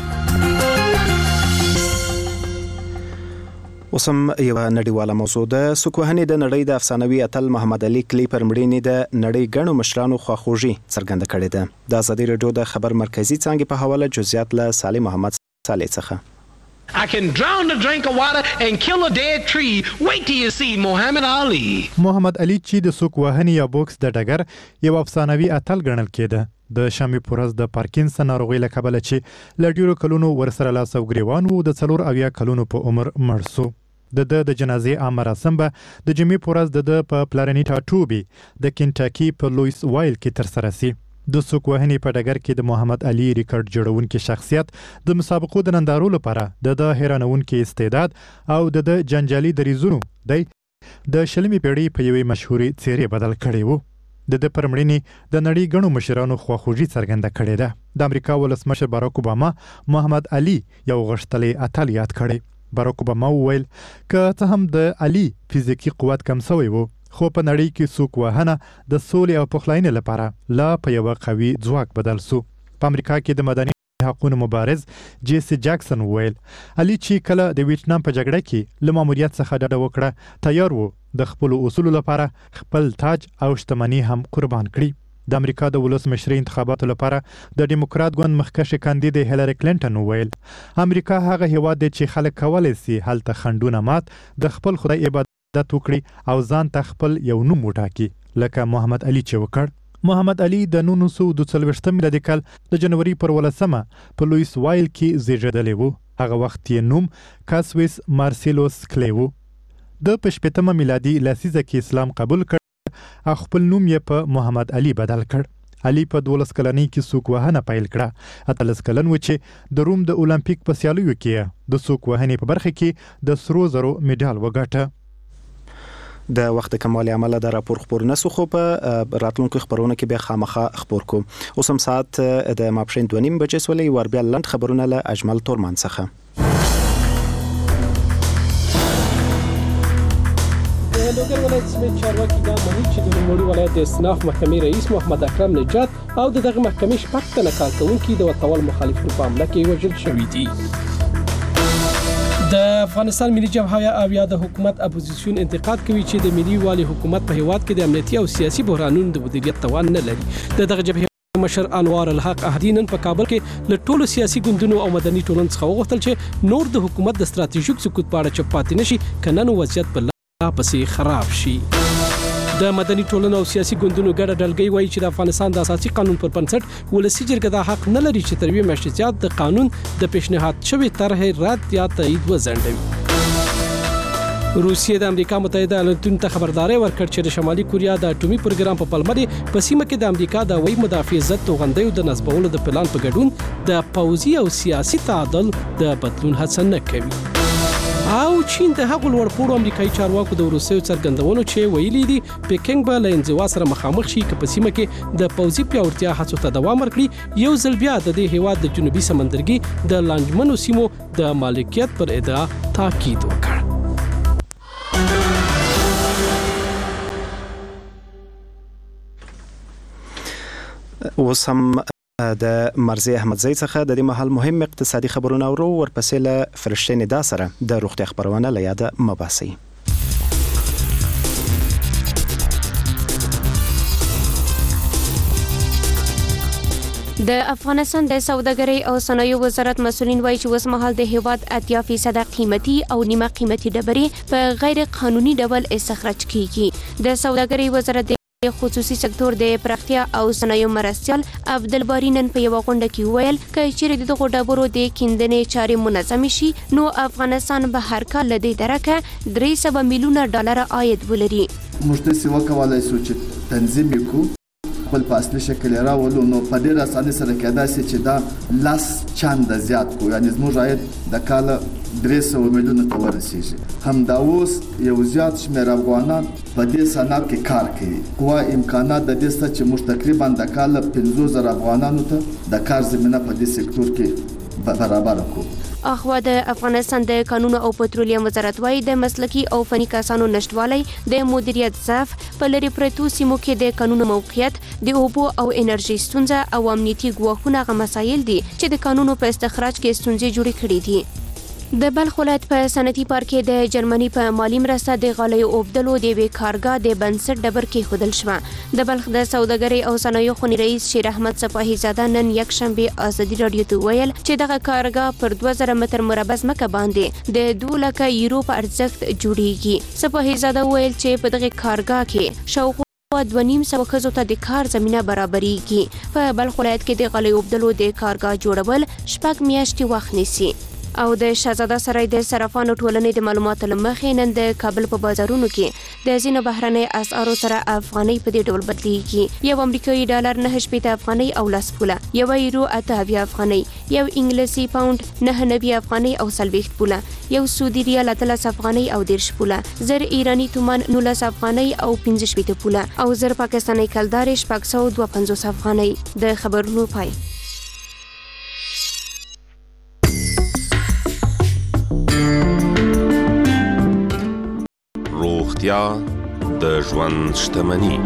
اوس هم یوه نړیواله موضوع ده. سوکوهنې د نړۍ د افسانوي اتل محمد علي کلی پر مړینې د نړۍ ګڼو مشرانو خواخوږي څرګنده کړې ده. د آزادي رادیو د خبر مرکزي څانګې په حواله جزئیات له صالح محمد صالح څخه. I can drown a drink of water and kill a dead tree. Wait till you see Muhammad Ali. محمد علي چې د سوکوهنې یا بوکس د ډګر یو افسانوي اتل ګڼل کېده. د شنبې په ورځ د پارکینسن ناروغۍ له کبله چې له ډېرو کلونو ورسره لاس او ګریوان و د څلور اویا کلونو په عمر مړ سو. د د د جنازې عام مراسم به د جمعې په ورځ د د په پلارنیټا ټوبي د کینټاکي په لویس وایل کې ترسره سي. د سوکوهنې په ډګر کې د محمد علي ریکارډ جوړونکي شخصیت د مسابقو د نندارو لپاره د د حیرانونکي استعداد او د د جنجالي دریزونو دی د شلمې پیړۍ په یوې مشهورې څیرې بدل کړی وو. د د پر مړینې د نړۍ ګڼو مشرانو خواخوږي څرګنده کړې ده. د امریکا ولسمشر باراک اوباما محمد علي یو غښتلی اتل یاد کړی. باراک اوباما وویل که څه هم د علي فزیکي قوت کم سوی وو خو په نړۍ کې سوک وهنه د سولې او پخلاینې لپاره لا په یو قوي ځواک بدل سو. په امریکا کې د مدني حقوقو مبارز جیسی جاکسن ویل علي چې کله د ویتنام په جګړه کې له ماموریت څخه ډډه وکړه تیار وو د خپل اصولو لپاره خپل تاج او شتمني هم قربان کړي. د امریکا د ولسمشرۍ انتخاباتو لپاره د ډیموکرات ګوند مخکښه کاندید هیلری کلینټن ویل امریکا هغه هیواد دی چې خلک کولی سي هلته خنډونه مات د خپل خدای عبادت وکړي او ځان ته خپل یو نوم وټاکي لکه محمد علي چې وکړ. محمد علي د نولس سوه دوه څلوېښت میلادي کال د جنوري پر ولسمه په لویس وایل کې زیږیدلی و. هغه وخت یې نوم کاسویس مارسیلوس کلی و. د په شپېتمه میلادي لسیزه کې اسلام قبول کړ او خپل نوم یې په محمد علي بدل کړ. علي په دولس کلنۍ کې سوک وهنه پیل کړه. اتلس کلن و چې د روم د اولمپیک په سیالیو کې د سوک وهنې په برخه کې د سرو زرو میډال وګاټه. د وخت کمال عمله د راپور خبر نسو خو په راتلونکو خبرونه کې به خامخا خبر کو. اوس هم ساعت د ماپښین دوه نیم بجې سولې ور بیا لند خبرونه له اجمل تورمان څخه. د لوګر ولایت سمیت چارواکي دا مني چې د نوموړي ولایت د استئناف محکمې رئیس محمد اکرم نجات او د دغه محکمې شپږ تنه کارکوونکي د وتاول مخالفینو په حمله کې وژل شوي دي. د افغانستان ملي جبهه او یا د حکومت اپوزیسیون انتقاد کوي چې د ملي والي حکومت په هیواد کې د امنیتي او سیاسي بحرانونو د مدیریت توان نه لري. د دغه جبهه مشر انوار الحق احدی نن په کابل کې له ټولو سیاسي ګوندونو او مدني ټولنې څخه وغوښتل چې نور د حکومت د ستراتیژیک سقوط په اړه چپ پاتې نشي کنه نو وضعیت په لا پسې خراب شي. د مدني ټولنو او سیاسي ګوندونو ګډه ډلګۍ وایي چې د افغانستان د اساسي قانون پر بنسټ ولسی جرګه د حق نه لري چې تر یوې میاشتې زیات د قانون د پیشنهاد شوی طرحې رد یا تایید وځنډوي. روسیې د امریکا متحده ایالاتونو ته خبرداري ورکړه چې د شمالي کوریا د اټومي پروګرام په پلمه په سیمه کې د امریکا د هوایي مدافع ضد توغندیو د نصبولو د پلان په ګډون د پوځي او سیاسي تعادل د بدلون هڅه نه کوي. او چین د هغو لوړپوړو امریکایي چارواکو د وروستیو څرګندونو چې ویلي دي پکینګ به له انزوا سره مخامخ شي که په سیمه کې د پوځي پیاوړتیا هڅو ته دوام ورکړي یو ځل بیا د دې هیواد د جنوبي سمندرګي د لانجمنو سیمو د مالکیت پر ادعا تاکید وکړ. اوس هم د مرزي احمدزی څخه د دې محل مهم اقتصادي خبرونه ورو ورپسې له فرشتې ندا سره د روغتیا خبرونه له یاده مباسي. د افغانستان د سوداګرۍ او صنایعو وزارت مسؤلین وایي چې اوس مهال د هیواد اتیا فیصد قیمتي او نیمه قیمتي ډبرې په غیر قانوني ډول استخراج کیږي. د سوداګرۍ وزارت خصوصي سکتور د پراختیا او صنایعو مرستیال عبدالباری نن په یوه غونډه کې وویل که چیرې د دغو ډبرو د کیندنې چارې منظمې شي نو افغانستان به هر کال له دې درکه درې سوه میلیونه ډالره عاید ولري. موږ داسې وکولی شو چې تنظیم یې کړو خپل په اصلي شکل یې راولو نو په ډېره اسانۍ سره کېدای شي چې دا لس چنده زیات کړو یعنې زموږ عاید د کاله درې سوه میلیونو ته ورسیږي. همدا اوس یو زیات شمېر افغانان په دې صنعت کې کار کوي. قوا امکانات د دې شته چې موږ تقریبا د کاله پنځوس زره افغانانو ته د کار زمینه په دې سکتور کې برابر کړو. اخوا د افغانستان د کانونو او پټرولیم وزارت وايي د مسلکي او فني کسانو نشټوالی د مدیریت ضعف په لري پرتو سیمو کې د کانونو موقعیت د اوبو او انرژي ستونزه او امنیتي ګواښونه غو مسایل دي چې د کانونو په استخراج کې ستونزې جوړې کړې دي. د بلخ ولایت په صنعتي پارک کې د جرمني په مالی مرسته د غالیو اوبدلو د یوې کارګاه د بنسټ ډبر کېښودل شوه. د بلخ د سوداګرۍ او صنایعو خونې رئیس شیر احمد صفاهي زاده نن یکشنبې ازادي راډیو ته وویل چې دغه کارګاه پر دوه زره متر مربع ځمکه باندې د دوه لکه یورو په ارزښت جوړیږي. صفاهي زاده وویل چې په دغه کارګاه کې شاوخوا دوه نیم سوه ښځو ته د کار زمینه برابریږي. په بلخ ولایت کې د غالیو اوبدلو د کارګاه جوړول شپږ میاشتې وخت نیسي. او د شهزاده سرای د صرافانو ټولنې د معلوماتو له مخې نن د کابل په بازارونو کې د ځینو بهرنۍ اسعارو سره افغانۍ په دې ډول بدلیږي. یو امریکایي ډالر نهه شپېته افغانۍ او لس پوله، یو یورو اته اویا افغانۍ، یو انګلیسي پاونډ نهه نوي افغانۍ او څلوېښت پوله، یو سعودي ریال اتلس افغانۍ او دېرش پوله، زر ایراني تومان نولس افغانۍ او پنځه شپېته پوله او زر پاکستاني کلدارې شپږ سوه دوه پنځوس افغانۍ. د خبرونو پای. روغتیا د ژوند شتمني.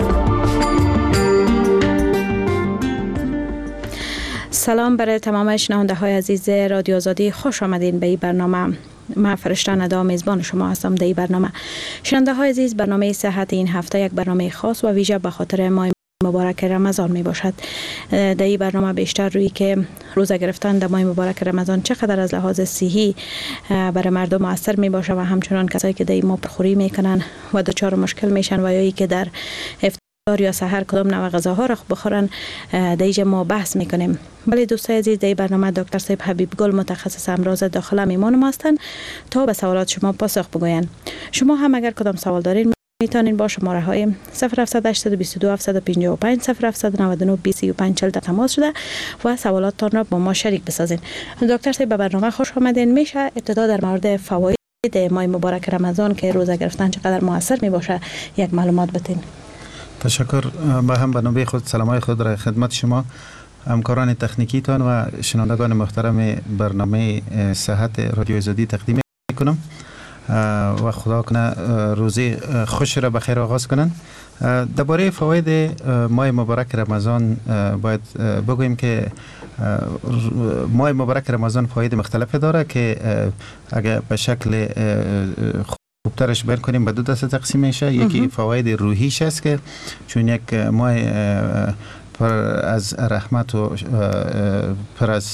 سلام برای تمام شنونده های عزیز رادیو آزادی، خوش آمدین به این برنامه. من فرشته ندا میزبان شما هستم در این برنامه. شنونده های عزیز، برنامه صحت این هفته یک برنامه خاص و ویژه به خاطر ماه مبارک رمضان می باشد. در این برنامه بیشتر روی که روزه گرفتن در ماه مبارک رمضان چقدر از لحاظ صحی برای مردم مؤثر می باشه و همچنان کسایی که در این ماه پرخوری میکنن و دچار مشکل میشن و یا که در یا سحر کدام نوع غذاها را بخورن در اینجا ما بحث میکنیم. بله دوستای عزیز، در برنامه دکتر صاحب حبیب گل متخصص امراض داخله میمان ما هستند تا به سوالات شما پاسخ بگوین. شما هم اگر کدام سوال دارین میتونین با شماره های صفر هفت هشت دو دو هفت پنج پنج صفر هفت نه نه بیست و پنج چهل تماس شده و سوالاتتان را با ما شریک بسازین. دکتر صاحب به برنامه خوش آمدین. میشه ابتدا در مورد فواید ماه مبارک رمضان که روزه گرفتن چقدر موثر می باشه یک معلومات بدین؟ تشکر. با هم به نوبه خود سلامای خود را خدمت شما، همکاران تکنیکی تان و شنوندگان محترم برنامه صحت رادیو آزادی تقدیم میکنم و خدا کنه روزی خوش را بخیر آغاز کنن. درباره فواید ماه مبارک رمضان باید بگوییم که ماه مبارک رمضان فواید مختلفی داره که اگر به شکل خوبترش بیان کنیم به دو دسته تقسیم میشه. یکی فواید روحیش است که چون یک ماه پر از رحمت و پر از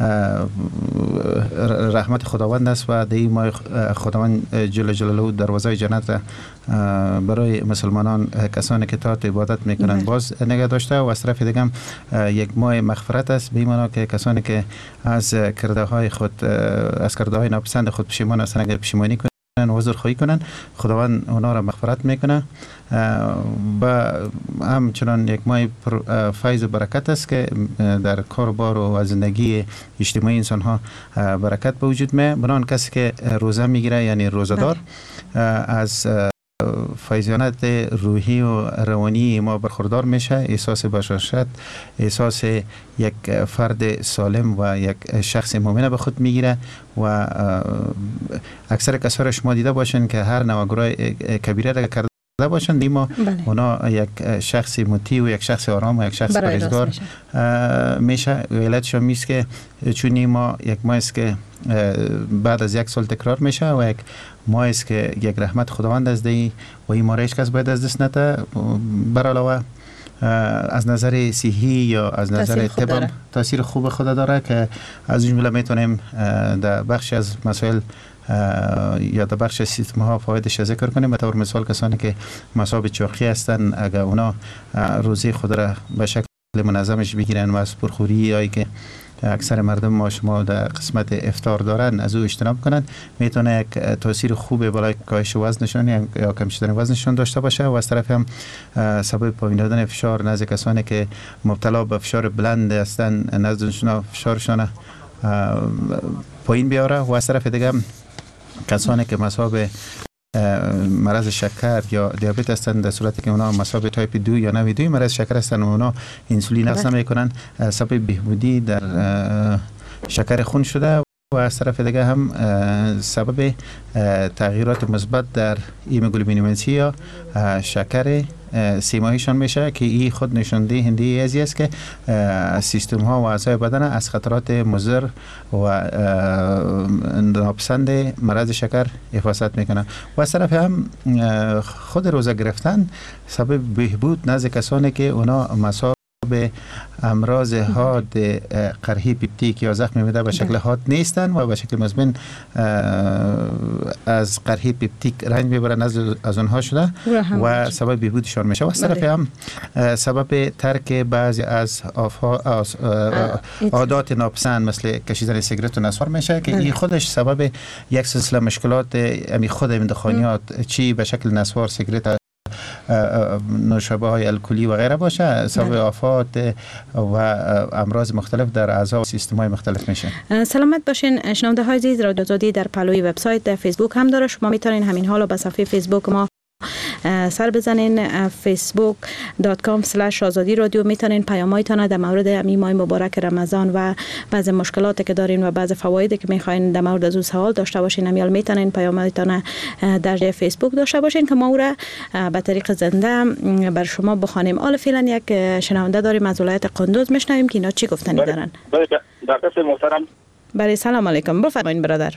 رحمت خداوند است و در این ماه خداوند جل جلاله دروازه جنت را برای مسلمانان کسانی که طاعت عبادت میکنند باز نگه داشته و از طرف دیگه یک ماه مغفرت است، به این معنی که کسانی که از کرده های خود از کرده های ناپسند خود پشیمان هستند اگر پشیمانی کنند و عذر خواهی کنند خداوند اونا را مغفرت میکنه و همچنان یک ماه فیض و برکت است که در کاربار و زندگی اجتماعی انسان ها برکت به وجود میاد. بنابراین کسی که روزه میگیره یعنی روزدار از فیضانت روحی و روانی ما برخوردار میشه، احساس بشاشت، احساس یک فرد سالم و یک شخص مؤمن به خود میگیره و اکثر کسا را شما دیده باشین که هر نوع گناه کبیره را کرده باشن دیما اونا یک شخص مطیع و یک شخص آرام و یک شخص پرهیزگار میشه. علتش هم میست که چون ما یک ماه است که بعد از یک سال تکرار میشه و یک ماه است که یک رحمت خداوند از دی و این ما را هیچ کس باید از دست نده. بر علاوه از نظر صحی یا از نظر طب تاثیر خوب خود داره که از این جمله میتونیم در بخش از مسائل یا در بخش سیستم ها فوایدش ذکر کنیم. به طور مثال کسانی که مصاب چاقی هستند اگر اونا روزی خود را به شکل منظمش بگیرن و از پرخوری هایی که اکثر مردم ما شما در قسمت افطار دارن از او اجتناب کنند میتونه یک تاثیر خوب بالای کاهش وزنشون یا کم شدن وزنشون داشته باشه و از طرف هم سبب پایین دادن فشار نزد کسانی که مبتلا به فشار بلند هستند نزدشون فشارشون پایین بیاره و از طرف دیگه کسانی که مصاب مرض شکر یا دیابت هستند در صورتی که اونا مصاب تایپ دو یا نوع دو مرض شکر هستند و اونا انسولین نقص نمیکنن سبب بهبودی در شکر خون شده و از طرف دیگه هم سبب تغییرات مثبت در هیموگلوبینومنسی یا شکر سیماییشان میشه که این خود نشانده هنده ازی است که سیستم ها و اعضای بدن از خطرات مضر و ناپسند مرض شکر حفاظت میکنن و از طرف هم خود روزه گرفتن سبب بهبود نزد کسانی که اونا مصاب به امراض حاد قرحی پپتیک یا زخم معده به شکل حاد نیستن و به شکل مزمن از قرحی پپتیک رنج میبرن از از اونها شده و سبب بهبودشان میشه و از طرف هم سبب ترک بعضی از عادات ناپسند مثل کشیدن سیگرت و نسوار میشه که این خودش سبب یک سلسله مشکلات امی خود دخانیات چی به شکل نسوار، سیگرت، نوشابه های الکلی و غیره باشه سبب آفات و امراض مختلف در اعضا و سیستم های مختلف میشه. سلامت باشین. شنونده های عزیز، رادیو آزادی در پهلوی وبسایت در فیسبوک هم داره. شما میتونین همین حالا به صفحه فیسبوک ما سر بزنین فیسبوک دات کام اسلش آزادی رادیو. میتونین پیامایتان در مورد امی ماه مبارک رمضان و بعض مشکلاتی که دارین و بعض فوایدی که میخواین در مورد از او سوال داشته باشین امیال میتونین پیامایتان در فیسبوک داشته باشین که ما او را به طریق زنده بر شما بخوانیم. حالا فعلا یک شنونده داریم از ولایت قندوز، میشنویم که اینا چی گفتنی دارن. بله دکتر محترم. بله سلام علیکم، بفرمایید برادر.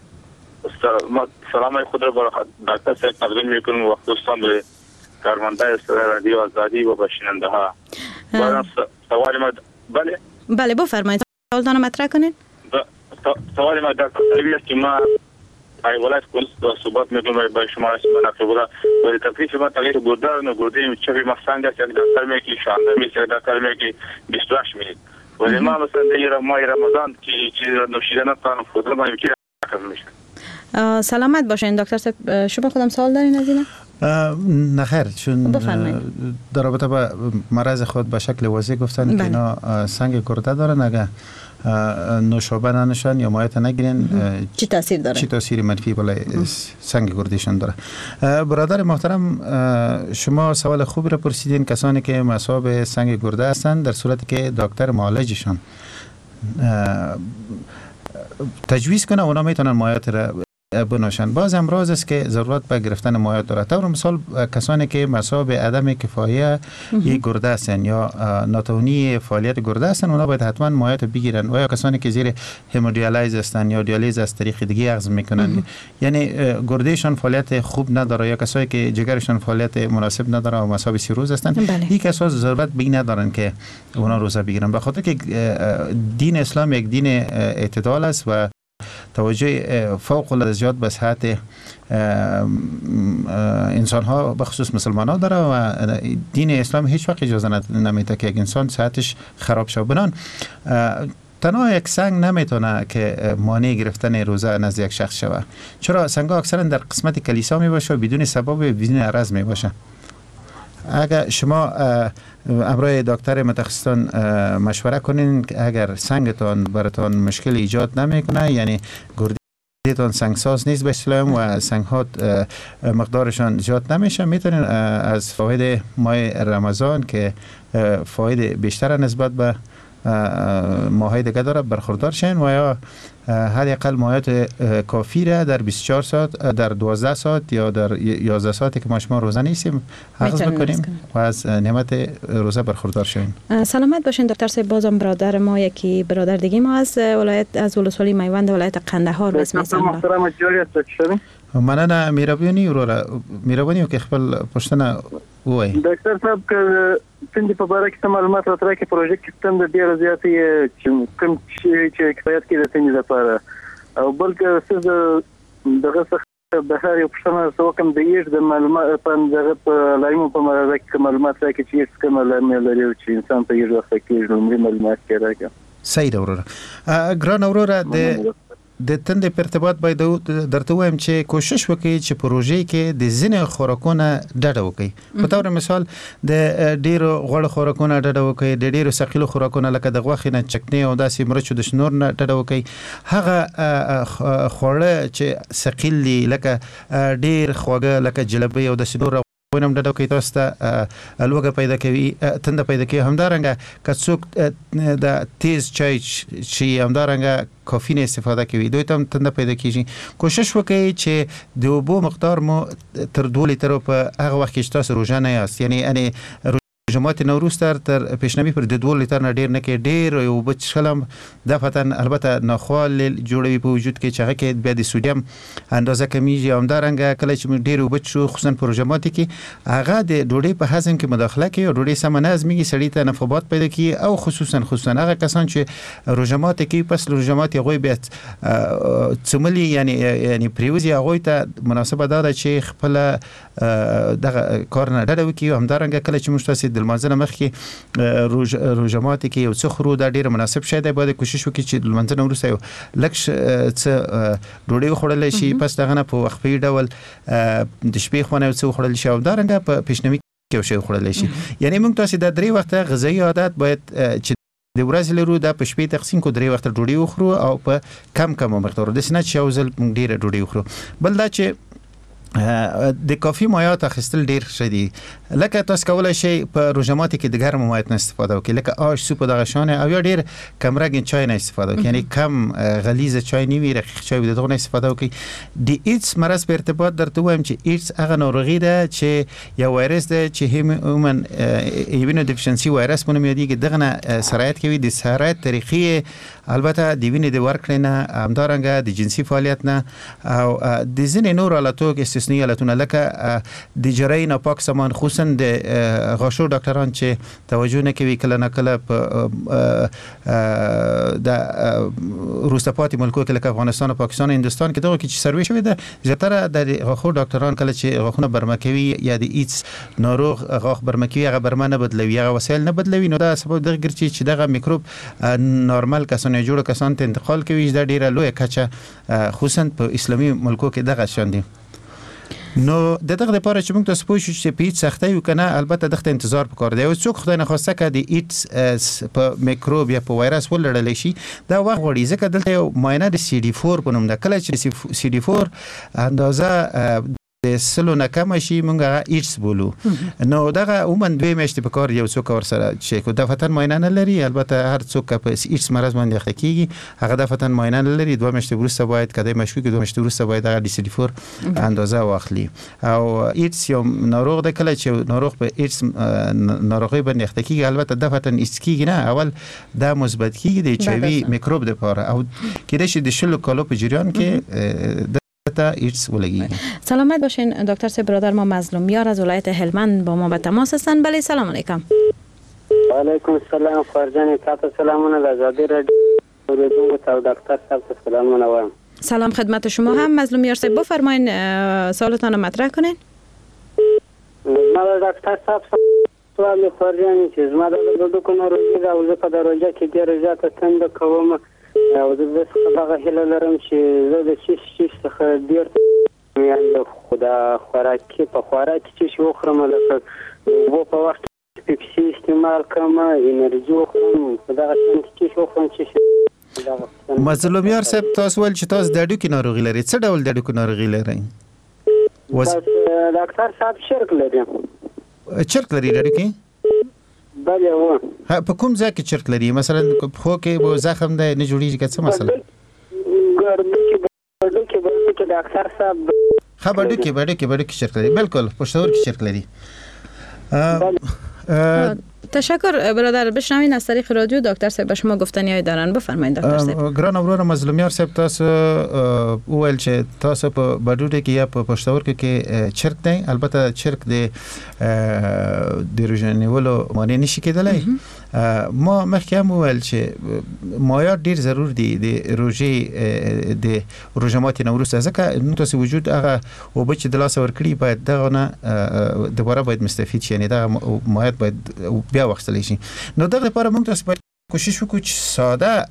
سلام خود را برای دکتر صاحب تقدیم میکنم و دوستان به کارمنده رادیو آزادی و بشنونده ها. سوال ما بله بله بفرمایید سوالتان مطرح کنین. سوال ما دکتر صاحب است که ما ای ولایت کل صحبت میکنم با شما اسم نقبولا ولی تفریح شما تغییر گردار و گردی چه مفصل است که دکتر میگه شانده میشه دکتر میگه بیست و هشت میلیون ولی ما مثلا در ماه رمضان که چیز نوشیدن نتوانم خود ما یکی رقم میشه. سلامت باشین دکتر صاحب. شما خودم سوال دارین از اینا؟ نه خیر، چون در رابطه با مرض خود به شکل واضح گفتن که اینا سنگ گرده دارن، اگه نوشابه ننشن یا مایعات نگیرن چی تاثیر داره؟ چی تاثیر منفی بالای سنگ گردیشون داره؟ برادر محترم، شما سوال خوبی را پرسیدین. کسانی که مصاب سنگ گرده هستند در صورتی که دکتر معالجشان تجویز کنه اونا میتونن مایعات را بنوشن. باز امراض است که ضرورت به گرفتن مایعات داره. طور مثال کسانی که مصاب عدم کفایه ای گرده هستن یا ناتوانی فعالیت گرده هستن، اونا باید حتما مایعات بگیرن. و یا کسانی که زیر همودیالیز هستن یا دیالیز از طریق دیگه اخذ میکنن، یعنی گردهشان فعالیت خوب نداره یا کسایی که جگرشان فعالیت مناسب نداره و مصاب سیروز هستن، این کسا ضرورت به ندارن که اونا روزه بگیرن. به خاطر که دین اسلام یک دین اعتدال است و توجه فوق العاده زیاد به صحت انسان ها به خصوص مسلمان ها داره و دین اسلام هیچ وقت اجازه نمیده که یک انسان صحتش خراب شه. بنان تنها یک سنگ نمیتونه که مانع گرفتن روزه نزد یک شخص شوه، چرا سنگ ها اکثرا در قسمت کلیسا می باشه و بدون سبب بدون عرض می باشه. اگر شما امروی دکتر متخصصان مشوره کنین که اگر سنگتان براتون مشکل ایجاد نمیکنه، یعنی گردیتان سنگساز نیست به اصطلاح و سنگ ها مقدارشان زیاد نمیشه، میتونین از فواید ماه رمضان که فواید بیشتر نسبت به ماهای دیگه داره برخوردار شین و یا حداقل مایعات کافی را در بیست و چهار ساعت، در دوازده ساعت یا در یازده ساعتی که ما شما روزه نیستیم اخذ بکنیم و از نعمت روزه برخوردار شویم. سلامت باشین دکتر صاحب. بازم برادر ما یکی برادر دیگه ما از ولایت از ولسوالی میوند ولایت قندهار بسم الله. محترم جوریت شدین. مننه میرابونی ورا میرابونی که خپل پښتنه وای. ډاکټر صاحب که څنګه په باره کې معلومات راته کې پروژه کې ستم د ډیر زیاتې چې کوم چې کفایت کې د څنګه لپاره او بلکې څه دغه څه د هر یو پښتنه سو کوم د یې د معلومات په دغه په لایم په مرزه کې معلومات راکې چې څه کوم لري چې انسان په یو وخت کې لومړی معلومات کړه. صحیح ده وروره. ګران وروره د د تند په ارتباط باید درته وایم چې کوشش وکړي چې پروژې کې د ځینې خوراکونه ډډه وکړي. په تور مثال د ډیرو غوړ خوراکونه ډډه وکړي، د ډیرو ثقيلو خوراکونه لکه د غوښې نه چکنی او داسې مرچو د شنور نه ډډه وکړي. هغه خوړه چې ثقيل دي لکه ډیر خواږه لکه جلبي او د شنور ونم ډډه کوي تاسو ته الوګه پیدا کوي، تند پیدا کوي. همدارنګه که څوک د تیز چای چې همدارنګه کافین استفاده کوي دوی ته تند پیدا کیږي. کوشش وکړئ چې د اوبو مقدار مو تر دوه لیتر په هغه وخت کې تاسو روزه نه یاست، یعنی ان جماعت نوروز تر تر پیشنهادی پر د دوه لیتر نه ډیر نه کې ډیر او بچ شلم د فتن البته ناخوال جوړوي په وجود کې چې هغه کې بیا د سودیم اندازه کمیږي. همدارنګه کله چې ډیر وبچ شو خصوصا پروژمات کې هغه د ډوډۍ په هضم کې مداخله کوي او ډوډۍ سم نه هضمېږي، سړی ته نفوبات پیدا کوي او خصوصا خصوصا هغه کسان چې روزمات کې پس روزمات یې غوي بیا څملي یعنی یعنی پریوزي هغه ته مناسبه ده چې خپل دغه کار نه ډډه وکړي. همدارنګه کله چې مشتاسي د منځنه مخ کې روز روزمات کې یو څه خرو دا ډیره مناسب شي. دا باید کوشش وکړي چې د منځنه ورسته یو لکه څه ډوډۍ خوړل شي، پس دغه نه په وخت په ډول د شپې خونه څه خوړل شي او دارنګه په پیشنهادي کې شی خوړل شي. یعنی موږ تاسو د درې وخته غذایی عادت باید چې د ورځې لرو د په شپې تقسیم کو درې وخته ډوډۍ وخورو او په کم کم مقدار د سنت چې اوزل ډیره ډوډۍ وخورو. بل دا چې د کافی مایعات اخیستل ډیر شدي، لکه تاسو کولای شئ په روزمات کې د ګرم مایعات نه استفاده وکړئ، لکه آش سوپ دغه شانه او یا ډیر کم رنګ چای نه استفاده وکړئ، یعنی کم غلیظ چای نیوي رقیق چای دغه نه استفاده وکړئ. د ایډز مرض په ارتباط درته وایم چې ایډز هغه ناروغي ده چې یو وایرس ده چې هیومن ایمونو ډیفیشنسي وایرس په نوم یادېږي. دغه نه سرایت کوي د سرایت طریقې البته د وینې د ورکړې نه، همدارنګه د جنسي فعالیت نه او د ځینې نور حالاتو کې کوچنی حالتونه لکه د جراحي ناپاک سامان، خصوصا د غاښو ډاکټران چې توجه نه کوي کله نه کله په د وروسته پاتې ملکونو کې لکه افغانستان او پاکستان او هندستان کې دغه کې چې سروې شوی ده، زیاتره د غاښو ډاکټران کله چې غاښونه برمه کوي یا د ایدز ناروغ غاښ برمه کوي هغه برمه نه بدلوي، هغه وسایل نه بدلوي، نو دا سبب دغه ګرځي چې دغه میکروب نورمال کسانو جوړ کسان ته انتقال کوي. دا ډیره لویه کچه خصوصا په اسلامي ملکو کې دغه شان دي. نو د دغه لپاره چې موږ تاسو پوه شو چې په هیڅ سختي وکنه، البته دغه انتظار وکړ دی او څوک خدای نه خواسته کړي د ایدز په میکروب یا په وایرس ولړل شي دا وخت وړي ځکه دلته یو معاینه د سی ډي فور په نوم ده. کله چې سی ډي فور اندازه د سلو نه کم شي موږ هغه ایدز بولو، نو دغه عموما دوی میاشتې په کار یو څوک ور سره چې کو د فتن معاینه نه لري. البته هر څوک په ایدز مرض باندې اخته کیږي هغه د فتن معاینه نه لري، دوه میاشتې وروسته باید کده مشکوک دوه میاشتې وروسته باید هغه د سی ډي فور اندازه واخلي. او ایدز یو ناروغ د کله چې ناروغ په ایدز ناروغي باندې اخته کیږي البته د فتن ایدز کیږي نه، اول د مثبت کیږي د ایچ آی وی میکروب د پاره او کله چې د شلو کالو په جریان کې تا ایدز ولگی. سلامت باشین دکتر صاحب. برادر ما مظلوم یار از ولایت هلمند با ما به تماس هستند. بله سلام علیکم. و علیکم السلام فرزان کات سلامونه از آزادی رادیو و دکتر صاحب سلامونه و سلام خدمت شما هم. مظلوم یار صاحب بفرمایید سوالتان رو مطرح کنین. ما دکتر صاحب سوال فرزان چیز ما دادو کنه روزی را وزه په درجه کې ډیر زیات تند کوم او زه بس هغه هله لرم چې زه د شیش شیش څخه ډیر یعنی خدا خوراکي په خوراکي چې شو خرم لکه وو په وخت پیپسي استعمال کوم انرژي خو دا چې شو خو چې مظلوم یار صاحب تاسو ول چې تاسو د اډو کې ناروغي لري، څه ډول د اډو کې ناروغي لري؟ بس ډاکټر صاحب شرک لري. چرک لري د اډو کې؟ بله و په کوم ځای کې چرک لري؟ مثلا خو کې زخم ده نه جوړیږي که څه مثلا؟ ګردو کې ګردو کې ګردو کې ډاکټر صاحب خبرو کې بڑے کې بڑے کې چرک لري. بالکل پشتور کې چرک لري. تشکر برادر. بشنوین از طریق رادیو دکتر صاحب به شما گفتنیای دارن. بفرمایید دکتر صاحب. ګران اورور مظلومیار صاحب تاسو اول چې تاسو په بډوډه کې یا په پښتور کې چرک دی، البته چرک دی د روزنیولو معنی نشي کېدلای. ما مخکې هم وویل چې مایعات ډیر ضرور دي د روژې د روژمات نه وروسته، ځکه نو تاسو وجود هغه اوبه چې د لاس ورکړي باید دغه نه دوباره باید مستفید شي، یعنی دغه مایعات باید بیا واخیستل شي. نو دغه لپاره موږ تاسو باید کوشش وکړو چې ساده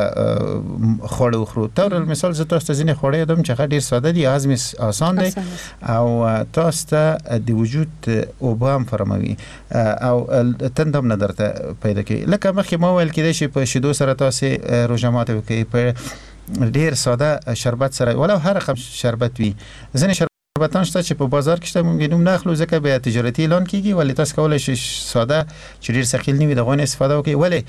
خواړه وخورو. تر مثال زه تاسو ته ځینې خواړه یادوم چې هغه ډېر ساده دي، هضم آسان دی او تاسو ته د وجود اوبه هم فراهموي او تند هم نه درته پیدا کوي. لکه مخکې ما ویل کېدای شي په شیدو سره تاسو روژه ماته وکړئ، په ډېر ساده شربت سره ولو هر رقم شربت وي. ځینې شربتان شته چې په بازار کې شته موږ نوم نه اخلو ځکه به تجارتي اعلان کیږي، ولی تاسو کولی شئ ساده چې ډېر ثقیل نه وي د هغو نه استفاده وکړئ. ولې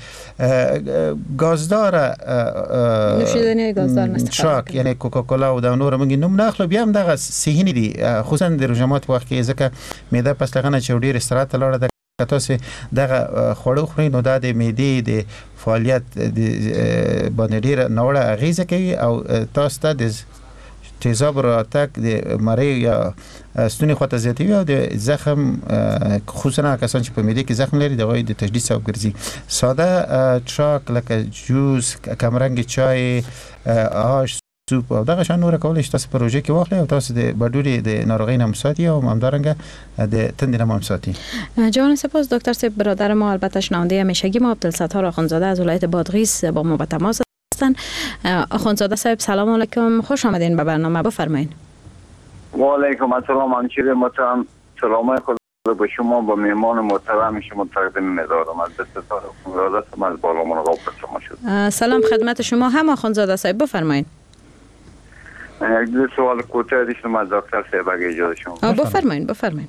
ګازداره نوشیدنی ګازدار نه استفاده شاک یعنی کوکاکولا او د نور موږ نوم نه اخلو، بیا هم دغه صحي نه دي، خصوصا د روژه مات وخت کې ځکه معده پس لغه نه چې ډېر استراحت ته لاړه ده. که تاسو دغه خواړه خورئ نو دا د معدې د فعالیت باندې ډېره ناوړه اغېزه کوي او تاسو ته د تیزاب راتګ د مری یا ستوني خواته زیاتوي او د زخم خصوصا کسان چې په معده کې زخم لري دغه د تجدید سبب ګرځي. ساده چاک لکه جوس، کمرنګ چای، آش، سوپ او دغه شان نور کولای شي تاسو په روژه کې واخلئ او تاسو د بډوډې د ناروغۍ نه مساتی او همدارنګه د تندې نه مساتی. جان سپاس دکتر صاحب. برادر ما البته شنونده همیشگی ما عبدالستار آخوندزاده از ولایت بادغیس با ما به تماس هستند. آخوندزاده صاحب سلام علیکم، خوش آمدین به برنامه. بفرمایید. و علیکم السلام همشیر محترم، سلام خود به شما با میهمان محترم شما تقدیم می‌دارم. از دستار آخوندزاده صاحب از بالا مراقب شما شد. سلام خدمت شما هم آخوندزاده صاحب، بفرمایید. یک دو سوال کوتاه داشتم از دکتر صاحب اگه اجازه شما. بفرمایید بفرمایید.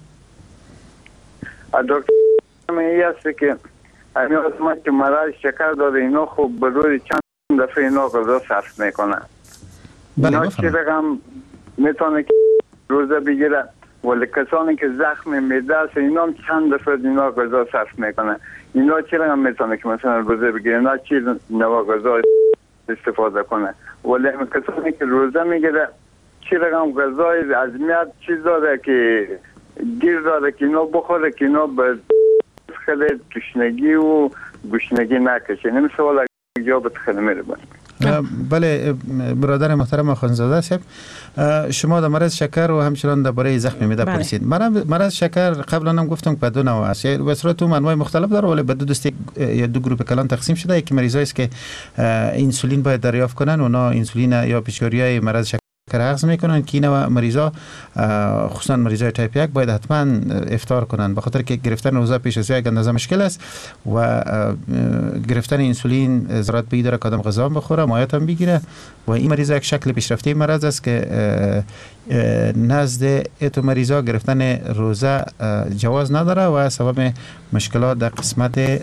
دکتر می است که همین وقت که مرض شکر داره اینا خوب به روی چند دفعه اینا غذا صرف میکنه. اینا چه رقم میتونه که روزه بگیره، ولی کسانی که زخم معده است اینا هم چند دفعه اینا غذا صرف میکنه. اینا چه رقم میتونه که مثلا روزه بگیره، اینا چی نوع غذا استفاده کنه. ولی کسانی که روزه میگیره چی رقم غذای ازمیت چیز داره که گیر داره که اینا بخوره که اینا به خیلی تشنگی و گشنگی نکشه. نمی سوال اگه به خدمه رو بله برادر محترم خانزاده صاحب، شما در مرض شکر و همچنان درباره زخم معده پرسید. مرض شکر قبلا هم گفتم که دو نوع است، به صورت انواع مختلف داره ولی به دو دسته یا دو گروه کلان تقسیم شده. یکی مریضایی است که انسولین باید دریافت کنن، اونا انسولین یا پیشگیری مرض شکر اخذ میکنن که اینا مریضا خصوصا مریضای تایپ یک باید حتما افطار کنن، به خاطر که گرفتن روزه پیش از یک اندازه مشکل است و گرفتن انسولین ضرورت به داره که آدم غذا بخوره، مایعات هم بگیره و این مریضا یک شکل پیشرفته مرض است که نزد اتو مریضا گرفتن روزه جواز نداره و سبب مشکلات در قسمت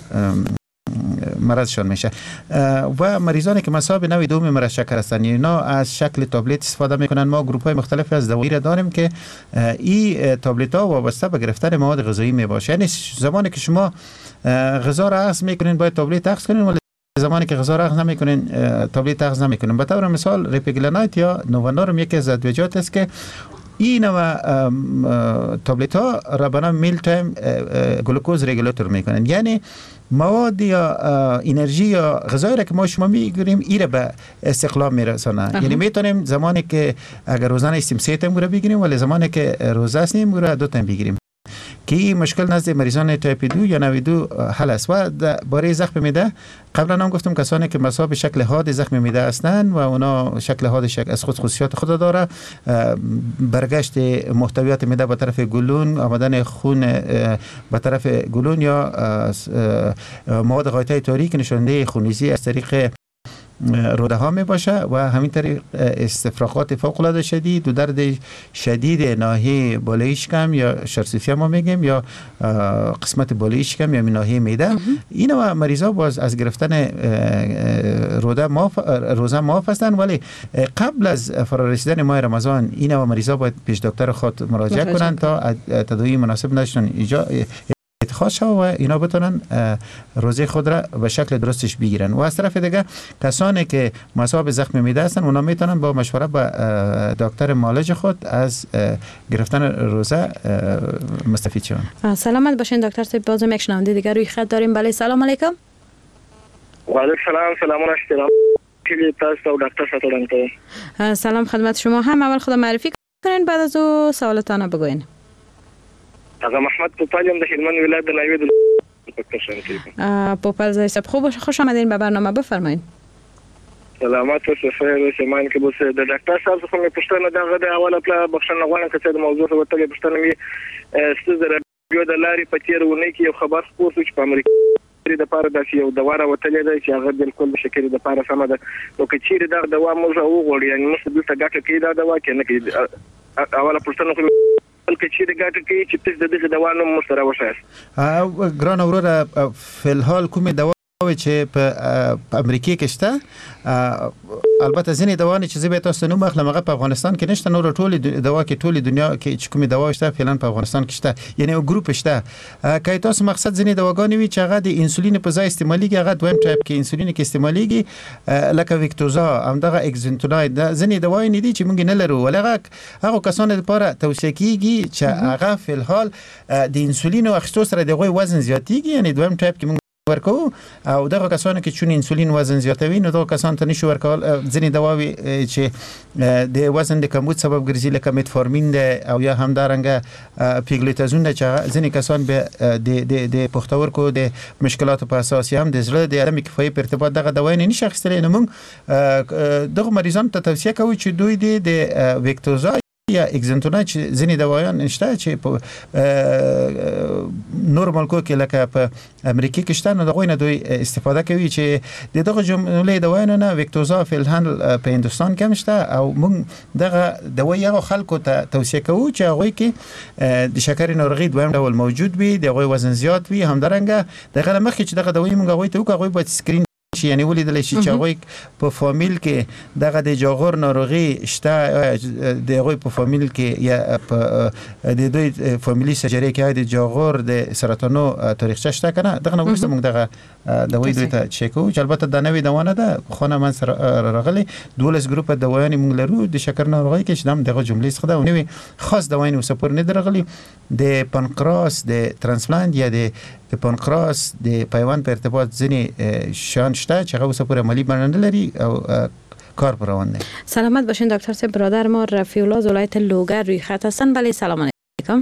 مرضشان میشه. و مریضانی که مصاب نوع دوم مرض شکر هستند اینا از شکل تابلت استفاده میکنن. ما گروپ های مختلفی از دوایی را داریم که این تابلت ها وابسته به گرفتن مواد غذایی می باشه. یعنی زمانی که شما غذا را اخذ میکنین باید تابلت اخذ کنین، ولی زمانی که غذا را اخذ نمیکنین تابلت اخذ نمیکنین. به طور مثال ریپیگلانایت یا نوونورم یکی از ادویجات است که این نوع تابلت ها را به نام میل تایم گلوکوز رگولاتور میکنن، یعنی مواد یا انرژی یا غذایی را که ما شما میگیریم این را به استقلال میرسانه. یعنی میتونیم زمانی که اگر روزانه استیم سه تایم را بگیریم ولی زمانی که روزه استیم را دو تایم بگیریم که این مشکل نزد مریضان تایپ دو یا نوع دو حل است. و برای زخم معده قبلا هم گفتم کسانی که مصاب شکل حاد زخم معده هستند و اونا شکل حاد شکل از خود خصوصیات خود داره، برگشت محتویات معده به طرف گلون، آمدن خون به طرف گلون یا مواد غایطه تاریک نشانده خونریزی از طریق روده ها می باشه و همین طریق استفراغات فوق العاده شدید و درد شدید ناحیه بالای شکم یا شرسیفیا ما میگیم یا قسمت بالای شکم یا ناحیه معده، اینا مریضا باز از گرفتن روده معاف روزه معاف هستند. ولی قبل از فرارسیدن ماه رمضان اینا مریضا باید پیش دکتر خود مراجعه کنند تا تداوی مناسب نشون ایجاد اتخاذ شود و اینا بتونن روزه خود را به شکل درستش بگیرن. و از طرف دیگه کسانی که مصاب زخم معده هستن اونا میتونن با مشوره با دکتر معالج خود از گرفتن روزه مستفید شون. سلامت باشین دکتر صاحب. بازم یک شنونده دیگه روی خط داریم. بله سلام علیکم. و علیکم سلام. سلامون احترام کلی تاسو او دکتر ساتورن. سلام خدمت شما. هم اول خود معرفی کنین بعد از او سوالاتانه بگوین. آقا محمد پوپالیم در هلمند ولایت ناوی د دکتر شان پوپال زای صاحب خوب خوش آمدین به برنامه. بفرمایید. سلامات و خیر سیمان که بوس د دکتر صاحب خو می پښتنه دغه د اوله پلا بخښنه غواړم چې د موضوع په توګه پښتنه می ستاسو د رادیو د لارې په تیرونه کې یو خبر خپور شو چې په امریکا د پاره د یو دواره وتلې ده چې هغه بالکل بشکره د پاره سم ده نو که چیرې دا دوا موږ وغوړی یعنی موږ دلته ګټه کې دا دوا کې نه کې اوله پښتنه خو بلکې چې د ګټه کې چې تاسو د دې دوا نوم مستره وشاست. ګران اوره فلحال کومه دوا چې په امریکا کې شته، البته ځینې دواونه چې زه به تاسو نوم اخلم هغه په افغانستان کې نشته، نور ټول دوا کې ټول دنیا کې چې کومه دوا شته فعلا په افغانستان کې شته، یعنی یو ګروپ شته. که تاسو مقصد ځینې دواګانې وي چې هغه د انسولین په ځای استعماليږي، هغه دویم ټایپ کې انسولین کې استعماليږي لکه ویکتوزا همدغه اگزنتوناید، ځینې دواوې نه دي چې موږ نه لرو ولی هغه هغه کسانو لپاره توصیه کیږي چې هغه فعال د انسولین او اخیستو سره دغه وزن زیاتیږي، یعنی دویم ټایپ کې ورکو او دغه کسانو کې چون انسولین وزن زیاتوي نو دغه کسان ته نشو ورکول. ځینې دواوي چې د وزن د کمبود سبب ګرځي لکه میتفورمین ده او یا همدارنګه پیګلیتازون چې ځینې کسان به د د د پښتورګو د مشکلاتو په اساس هم د زړه د عدم کفایي په ارتباط دغه دواي نه نشي اخیستلی. نو موږ دغه مریضانو ته توصیه کوو چې دوی د ویکتوزا یا اگزنتونایت چې ځینې دوايان نشته چې په نورمال کو کې لکه په امریکا کې شته، نو دغه نه دوی استفاده کوي چې دغه جمله دوايان نه ویکتوزا فعلا په هندستان کې مشته او موږ دغه دوايي هغه خلکو ته توصیه کوو چې هغه کې د شکر ناروغي دویم ډول موجود وي، دغه وزن زیات وي، همدارنګه دغه مخکې چې دغه دوايي موږ هغه ته وکړو باید سکرین یعنی ولیدل شي چې هغه په فامیل کې دغه د جاغور ناروغي شته د هغه په فامیل کې یا په د دوی فامیلی سجری کې د جاغور د سرطانو تاریخچه شته کنه دغه نو وروسته موږ دغه دوی دوی ته چیکو چې البته د نوې دوانه ده خونه من سره راغلي دولس ګروپ دوايان موږ لرو د شکر ناروغي کې چې دم دغه جملې څخه ده نوې خاص دوايان وسپور نه درغلي د پانکراس د ترانسپلانت یا د د پانکراس د پیوند په ارتباط ځینې شان شته چې هغه وسپور عملی باندې لري او کار روان دی. سلامت باشین دکتر صاحب. برادر ما رفیع الله از ولایت لوگر روی خط هستن. بله سلام علیکم.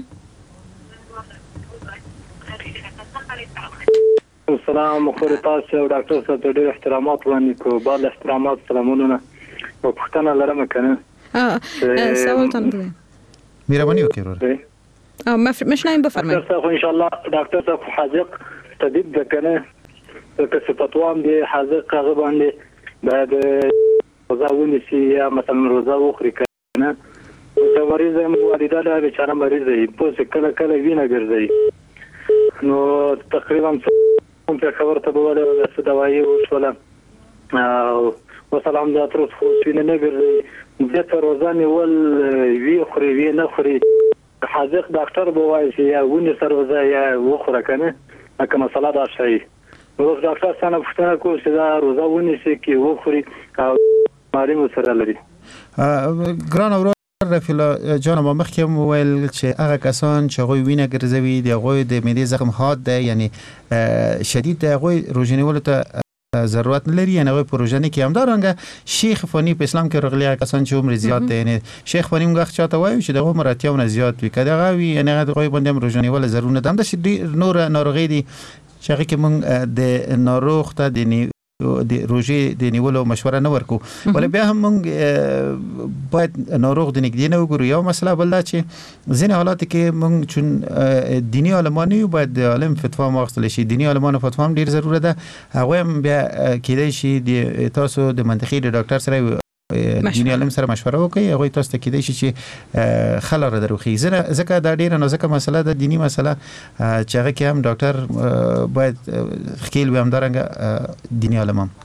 سلام خور تاسو او ډاکټر صاحب ته ډېر احترامات وړاندې کوم. بعد احترامات سلامونه او پښتنه لرم کنه. اه سوالتون بگید. مهربانی وکړئ. اه مشنایم بفرمایید. ډاکټر صاحب ان شاء الله ډاکټر صاحب حاذق طبيب ده کنه که صفتوام دي حاذق هغه باندې بعد روزه ونیسي یا مثلا روزه وخوري کنه او مریض والده له بیچاره مریض دی په کله کله وینه ګرځي نو تقریبا کوم په خبر ته بوله د دوايي وشوله او وسلام د اتروس خو وینه نه ګرځي د روزه نیول وی خوري وی نه خوري حاذق ډاکټر بوایي چې یا ونی سر روزه یا وخوره کنه اکه مسله دا شي نو ډاکټر څنګه پوښتنه کوي چې دا روزه ونیسي کې وخوري او معلومه سره لري. ګران اورو رفیع الله جان ما مخکې ویل چې هغه کسان چې هغه وینه ګرځوي د هغه د معدې زخم حاد ده یعنی شدید ده هغه روزنیول ته ضرورت لري یعنی هغه پروژنی کې هم دارنګه شیخ فانی په اسلام کې رغلی کسان چې عمر زیات ده یعنی شیخ فانی موږ چاته وایو چې دغه مراتیونه زیات وي کده هغه یعنی هغه باندې هم روزنیول ضرورت ده هم د نور ناروغي دي چې هغه کې موږ د ناروغ ته د د روزي د نیولو مشوره نه ورکو ولې بیا هم موږ باید ناروغ د نګدي نه وګورو. یو مسله بل دا چې ځینې حالات کې موږ چون دینی علمانی باید د عالم فتوا واخلي شي دینی علمانو فتوا هم ډیر ضروره ده هغه هم بیا کېدای شي د تاسو د منطقي د ډاکټر سره دینی علم سره مشوره وکړي هغه تاسو ته کېدای شي چې خلل دروخي زره ځکه دا ډیره نازکه مسله ده دینی مسله چې هغه کې هم ډاکټر باید خیل و هم دارنګ دینی علم هم.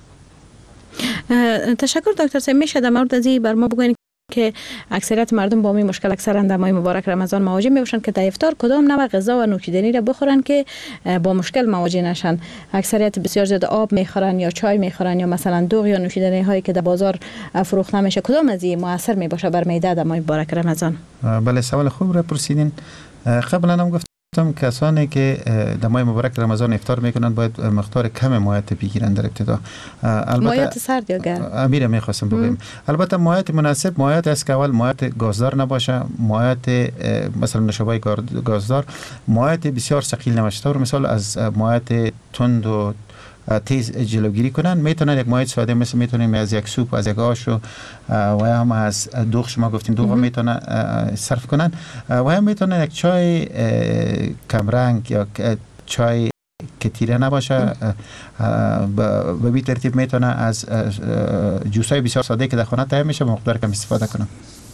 تشکر دکتر صاحب. میشه در مورد ازی بر ما بگوین که اکثریت مردم با می مشکل اکثرا در ماه مبارک رمضان مواجه میشن که در افطار کدام نوع غذا و نوشیدنی را بخورن که با مشکل مواجه نشن. اکثریت بسیار زیاد آب میخورن یا چای میخورن یا مثلا دوغ یا نوشیدنی هایی که در بازار فروخته میشه. کدام از این موثر می باشه بر معده در ماه مبارک رمضان؟ بله سوال خوب را پرسیدین. قبلا هم گفتم کسانی که در ماه مبارک رمضان افطار میکنن باید مقدار کم مایعات بگیرن در ابتدا. البته مایعات سرد یا گرم؟ امیر میخواستم بگم البته مایعات مناسب مایعات است که اول مایعات گازدار نباشه مایعات مثلا نوشابه گازدار مایعات بسیار ثقیل نباشه طور مثال از مایعات تند و تیز جلوگیری کنن میتونن یک مایع ساده مثل میتونیم از یک سوپ از یک آش و هم از دوغ شما گفتین دوغ میتونن صرف کنن و هم میتونن یک چای کمرنگ یا چای که تیره نباشه به بی ترتیب میتونه از جوسای بسیار ساده که در خانه تهیه میشه مقدار کم استفاده کنن.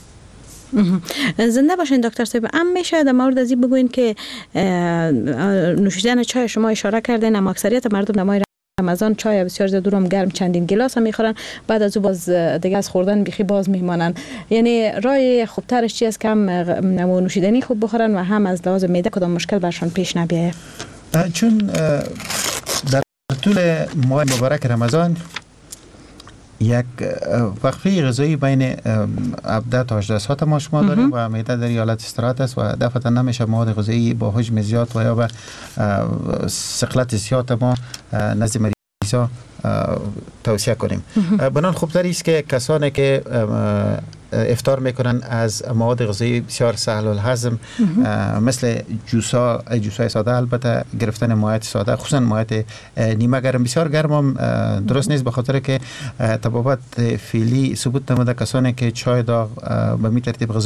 زنده باشین دکتر صاحب. ام میشه در مورد ازی بگوین که نوشیدن چای شما اشاره کردین اما اکثریت مردم در ماه رمضان چای بسیار زیاد دورم گرم چندین گلاس هم میخورن بعد از او باز دیگه از خوردن بیخی باز میمانن. یعنی رای خوبترش چی است که هم نوشیدنی خوب بخورن و هم از لحاظ معده کدام مشکل برشان پیش نبیه؟ چون در طول ماه مبارک رمضان یک وقفه غذایی بین هفده تا هجده ساعت ما شما داریم و معده در حالت استراحت است و دفعتا نمیشه مواد غذایی با حجم زیاد و یا به ثقلت زیاد ما نزد مریضا توصیه کنیم. بنان خوبتری است که کسانی که افطار میکنن از مواد غذایی بسیار سهل الهضم مثل جوسا جوسای ساده البته گرفتن مایعات ساده خصوصا مایعات نیمه گرم بسیار گرم هم درست نیست به خاطر که طبابت فعلی ثبوت نموده کسانی که چای داغ به می ترتیب غذای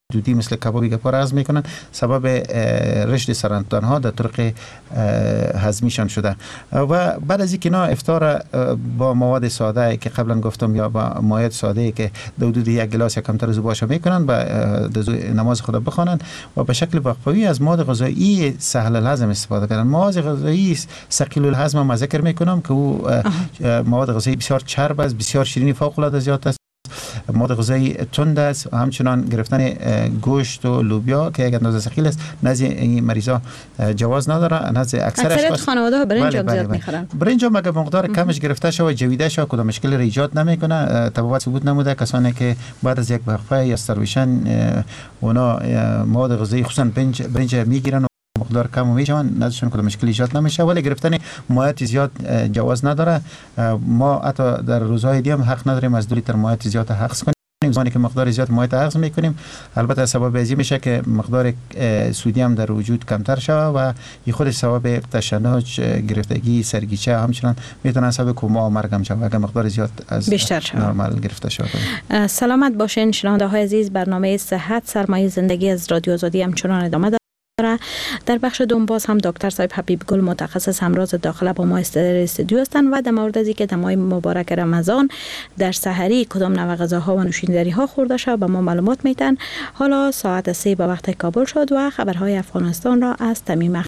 دودی مثل کبابی گپار هضم میکنن، سبب رشد سرطان ها در طرق هضمیشان شده. و بعد از اینکه اینا افطار با مواد ساده که قبلا گفتم یا با مایع ساده که در حدود یک گلاس یا کمتر از باشه میکنن و نماز خود بخوانند و به شکل وقفه‌ای از مواد غذایی سهل الهضم استفاده کنن. مواد غذایی ثقیل الهضم ما ذکر میکنم که او مواد غذایی بسیار چرب است، بسیار شیرینی، فوق العاده زیاد است. مواد غذایی تند است، همچنان گرفتن گوشت و لوبیا که یک اندازه ثقیل است نزد این مریضا جواز نداره. نزد اکثر اشخاص خانواده ها برنج هم زیاد میخورن. برنج هم اگه مقدار کمش گرفته شود جویده شود کدام مشکل را ایجاد نمیکنه. تبابت ثبوت نموده کسانی که بعد از یک وقفه یا استرویشن اونا مواد غذایی خصوصا برنج برنج میگیرن مقدار کم میشون نزدشون کدام مشکل ایجاد نمیشه، ولی گرفتن مایعات زیاد جواز نداره. ما حتی در روزهای دیگه هم حق نداریم از دو لیتر مایعات زیاد حفظ کنیم. زمانی که مقدار زیاد مایعات حفظ میکنیم البته سبب ازی میشه که مقدار سودیم در وجود کمتر شود و این خودش سبب تشنج، گرفتگی سرگیچه همچنان میتونه سبب کما و مرگ هم شود اگر مقدار زیاد از بیشتر شود. نرمال گرفته شود. سلامت باشین شنونده های عزیز، برنامه صحت سرمایه زندگی از رادیو آزادی همچنان ادامه داره. در بخش دوم باز هم دکتر صاحب حبیب گل متخصص امراض داخله با ما استودیو هستند و در مورد از اینکه در ماه مبارک رمضان در سحری کدام نوع غذاها و نوشیدنی ها خورده شد به ما معلومات میتن. حالا ساعت سه به وقت کابل شد و خبرهای افغانستان را از تمیم